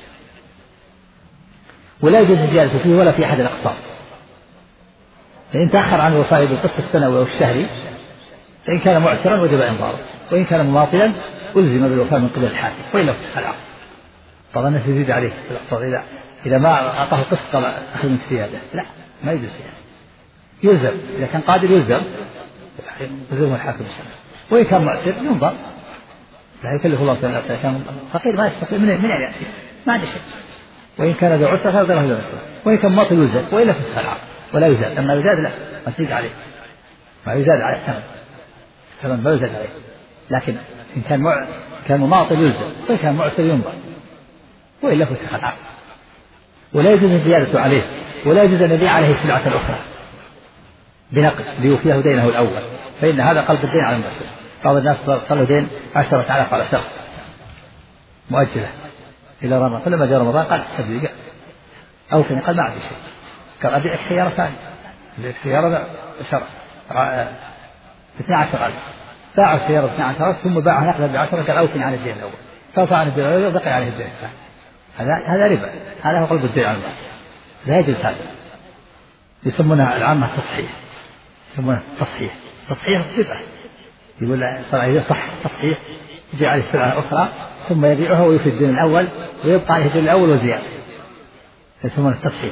ولا يجوز الزيادة فيه ولا في أحد الأقساط. فإن تأخر عن الوفاء بالقسط السنوي أو الشهري فإن كان معسرا وجب إنظاره وإن كان مماطلا ألزم بالوفاء من قبل الحاكم وإلا فسخ العقد. بعض الناس يزيد عليه في الاقساط، إذا إذا ما أعطاه قسط قال أخذ منك زيادة، لا ما يجوز زيادة، يلزم إذا كان قادر يلزم يلزم الحاكم الشرعي، وإن كان معسر ينظر لا يكلف الله تعالى نفسا، كان فقير ما يستطيع من من يأتي ما عنده شيء، وإن كان ذو عسرة فله ذو عسرة، وإن كان معطي يلزم وإلا فسخ العقد ولا يزاد، أما يزاد لا ما تزيد عليه، ما يزاد عليه ثمن ثمن ما يزاد عليه، لكن إن كان مع كان معطي يلزم وإن كان معسر ينظر وإلا فسخ العقد، ولا يجوز الزيادة عليه، ولا يجوز أن يبيع عليه السلعة الأخرى بنقد ليوفيه دينه الأول، فإن هذا قلب الدين على المسلم. بعض الناس صار له دين عشرة آلاف على شخص مؤجلة إلى رمضان، فلما جاء رمضان قال تبيع أو كان قال ما عندي شيء، قال أبيعك سيارة ثانية، أبيعك سيارة شرع اثني عشر ألف، باع السيارة اثني عشر ألف ثم باعها نقدا بعشرة، قال أوفني عن الدين الأول، فوفى عن الدين الأول وبقي عليه الدين الثاني، هذا هذا ربا، هذا هو قلب الدين على المسلم، لا يجوز هذا، يسمونها العامة تصحيح، يسمونها تصحيح، تصحيح ربا، يقول صار صح تصحيح، يبيع عليه السلعة الأخرى ثم يبيعها ويفي الدين الأول ويبقى عليه الدين الأول وزيادة، يسمونه التصحيح.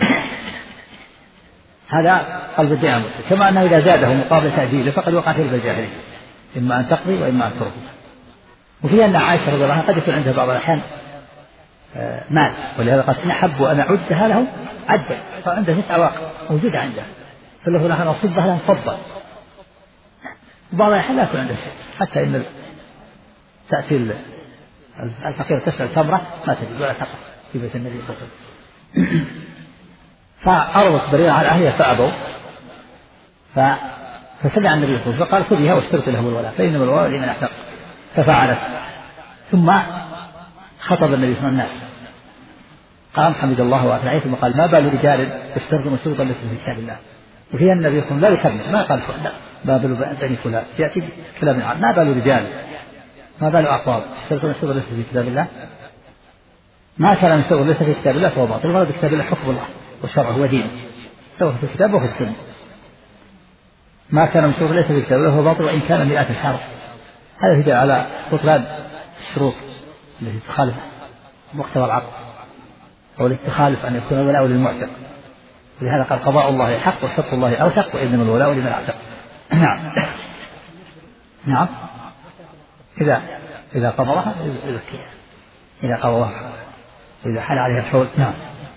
هذا قلب الدين على المسلم، كما أنه إذا زاده مقابل تأجيله فقد وقع في الجاهلية، إما أن تقضي وإما أن ترضي. وفي أن عائشة رضي الله عنها قد يكون عندها بعض الأحيان مال، ولهذا قالت إن أحب وأنا أعدها لهم عدا، فعنده تسعة واقع موجودة عنده، فله نحن نصبها لهم صبا، وبعض الأحيان لا يكون عنده شيء، حتى إن تأتي الفقير تسأل تمرة ما تجد ولا تقع في بيت النبي صلى الله عليه وسلم، فعرضت بريرة على أهلها فأبوا، فسمع النبي صلى الله عليه وسلم فقال خذيها واشترط لهم الولاء فإنما الولاء لمن أحتق، ففعلت، ثم خطب النبي صلى الله عليه وسلم الناس، قام حمد الله وأثنى ثم قال ما بال رجال اشترطوا شروطا ليست في كتاب الله، وفي النبي صلى الله عليه وسلم لا يكمل، ما قال ما بال بني فلان، يأتي كلام عام، ما بال رجال ما بال أقوام اشترطوا شروطا ليست في كتاب الله، ما كان من شروط ليس في كتاب الله فهو باطل، ولا بكتاب الله حكم الله وشرعه ودينه سواء في الكتاب وفي السنة، ما كان من شروط ليس في كتاب الله فهو باطل وإن كان مئات شرط، هذا يدل على بطلان الشروط التي تخالف مقتضى العقد أو التي تخالف أن يكون الولاء للمعتق، ولهذا قال قضاء الله حق وشرط الله أوثق وإنما الولاء لمن أعتق. نعم نعم إذا إذا قضاها يزكيها، إذا قضاها إذا حال عليها الحول. نعم.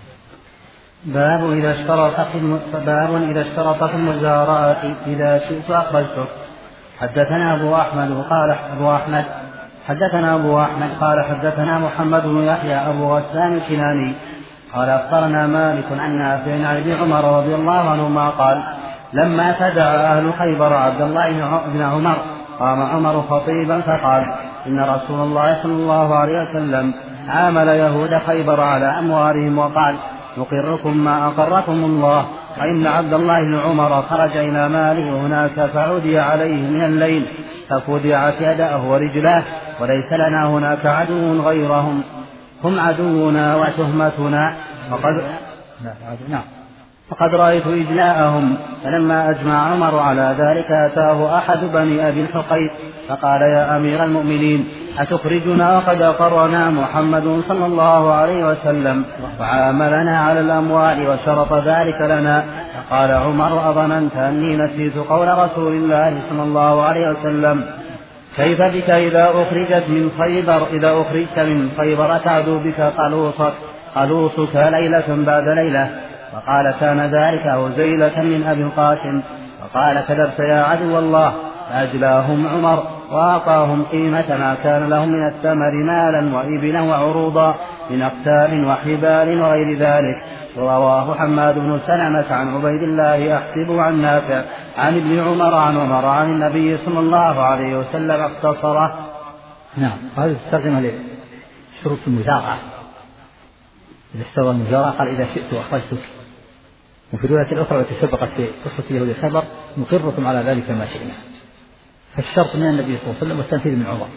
باب إذا اشترط في الم... باب إذا اشترط في المزارعة إذا شئت أخرجته. حدثنا أبو أحمد قال أبو أحمد حدثنا أبو أحمد قال حدثنا محمد بن يحيى أبو غسان الكناني قال أخبرنا مالك عن نافع عن ابن عمر رضي الله عنهما قال لما فدع أهل خيبر عبد الله بن عمر قام عمر خطيبا فقال إن رسول الله صلى الله عليه وسلم عامل يهود خيبر على أموالهم وقال نقركم ما أقركم الله، وإن عبد الله بن عمر خرج إلى ماله هناك فعدي عليه من الليل ففدعت يداه ورجلاه وليس لنا هناك عدو غيرهم، هم عدونا وتهمتنا، وقد نعم فقد رأيت إجلاءهم. فلما أجمع عمر على ذلك أتاه أحد بني أبي الحقيق فقال يا أمير المؤمنين أتخرجنا وقد أقرنا محمد صلى الله عليه وسلم وعاملنا على الأموال وشرط ذلك لنا؟ فقال عمر أظننت أني نسيت قول رسول الله صلى الله عليه وسلم كيف بك إذا أخرجت من خيبر إذا أخرجت من خيبر تعدو بك قلوصك قلوصك ليلة بعد ليلة؟ وقال كان ذلك هزيلة من أبي القاسم. وقال كذبت يا عدو الله. فأجلاهم عمر وأعطاهم قيمة ما كان لهم من الثمر مالا وإبلا وعروضا من أقتال وحبال وغير ذلك. رواه حماد بن سلمة عن عبيد الله أحسبه عن نافع عن ابن عمر عن عمر عن النبي صلى الله عليه وسلم اختصره. نعم. هذه الترجمة لشروط المزارعة. إذا اشترى المزارعة قال إذا شئت أخرجتك. وفي الرواية الأخرى التي سبقت في قصة يهود خيبر نقركم على ذلك ما شئنا. فالشرط من النبي صلى الله عليه وسلم والتنفيذ من عمر.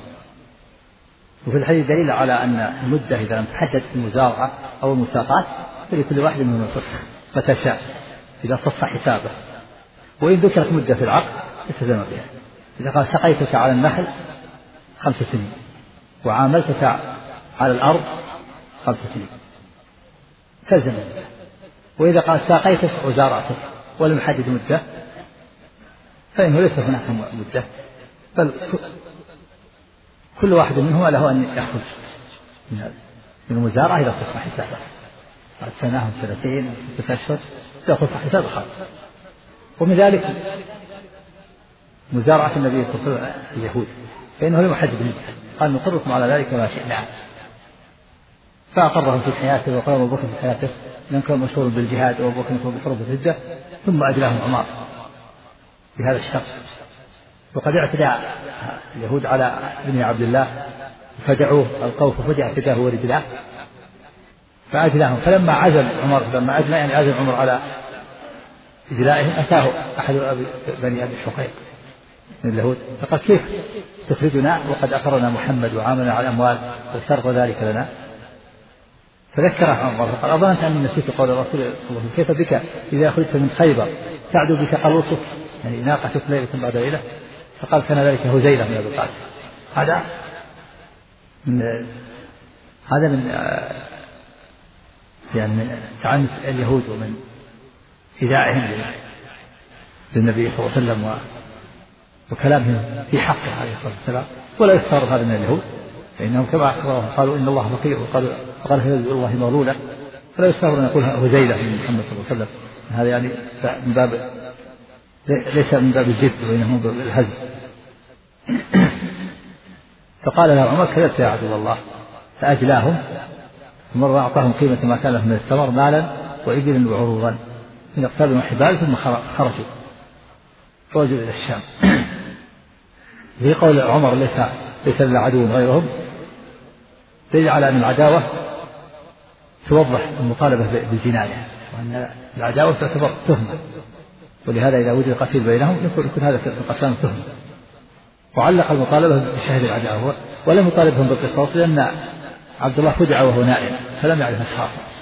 وفي الحديث دليل على أن المدة إذا لم تحدد في المزارعة أو المساقات فلكل واحد منهم الفسخ متى شاء إذا صف حسابه. وإن ذكرت مدة في العقد التزم بها. إذا قال سقيتك على النخل خمس سنين وعاملتك على الأرض خمس سنين تلزم. وإذا قال ساقيتك وزارعتك ولم يحدد مدة فإنه ليس هناك مدة، بل كل واحد منهما له أن يأخذ من المزارعة إلى صفة حسابه بعد سنة وسنتين ستة أشهر يأخذ حساب الخارج. ومن ذلك مزارعة النبي صلى الله عليه وسلم اليهود فإنه لم يحدد مدة، قال نقركم على ذلك ما شئنا، فأقرهم في حياته وقال أبو بكر في حياته لأن كان مشهور بالجهاد وأبو بكر بحرب الردة، ثم أجلاهم عمر بهذا الشخص. وقد اعتدى اليهود على ابن عبد الله فدعوه ألقوه ففجأ فداه ورجلاه فأجلاهم. فلما عزم عمر لما أجلى يعني عزم عمر على إجلائهم أتاه أحد بني أبي حقيق من اليهود فقال كيف تخرجنا وقد أقرنا محمد وعاملنا على الأموال وسرق ذلك لنا؟ فذكره عمر فقال أظننت أني نسيت قول الرسول صلى الله عليه وسلم كيف بك إذا خرجت من خيبر تعدو بك قلوصك يعني ناقتك ليلة بعد ليلة؟ فقال كان ذلك هزيلة من أبي قاسم. هذا من هذا من يعني من تعنت اليهود ومن إيذائهم للنبي صلى الله عليه وسلم وكلامهم في حقه عليه الصلاة والسلام. ولا يستغرب هذا من اليهود فإنهم كما أخبرهم قالوا إن الله فقير وقالوا وقال هذا الله مغلولة، فلا يستغرب أن يقول هزيلة من محمد صلى الله عليه وسلم. هذا يعني من باب ليس من باب الجد وإنه من باب الهزل. فقال له عمر كذبت يا عدو الله، فأجلاهم ومرة أعطاهم قيمة ما كان لهم من الثمر مالا وإبلا وعروضا من أقطاب وحبال ثم خرجوا خرجوا إلى الشام. في قول عمر ليس ليس لنا عدو غيرهم دليل على أن العداوة توضح المطالبة بالجناية وأن العداوة تعتبر تهمة، ولهذا إذا وجد قتيل بينهم يكون هذا في القتلان تهمة. وعلق المطالبة بشهد العداوة ولم يطالبهم بالقصاص لأن عبد الله خدع وهو نائم فلم يعرف أشخاصه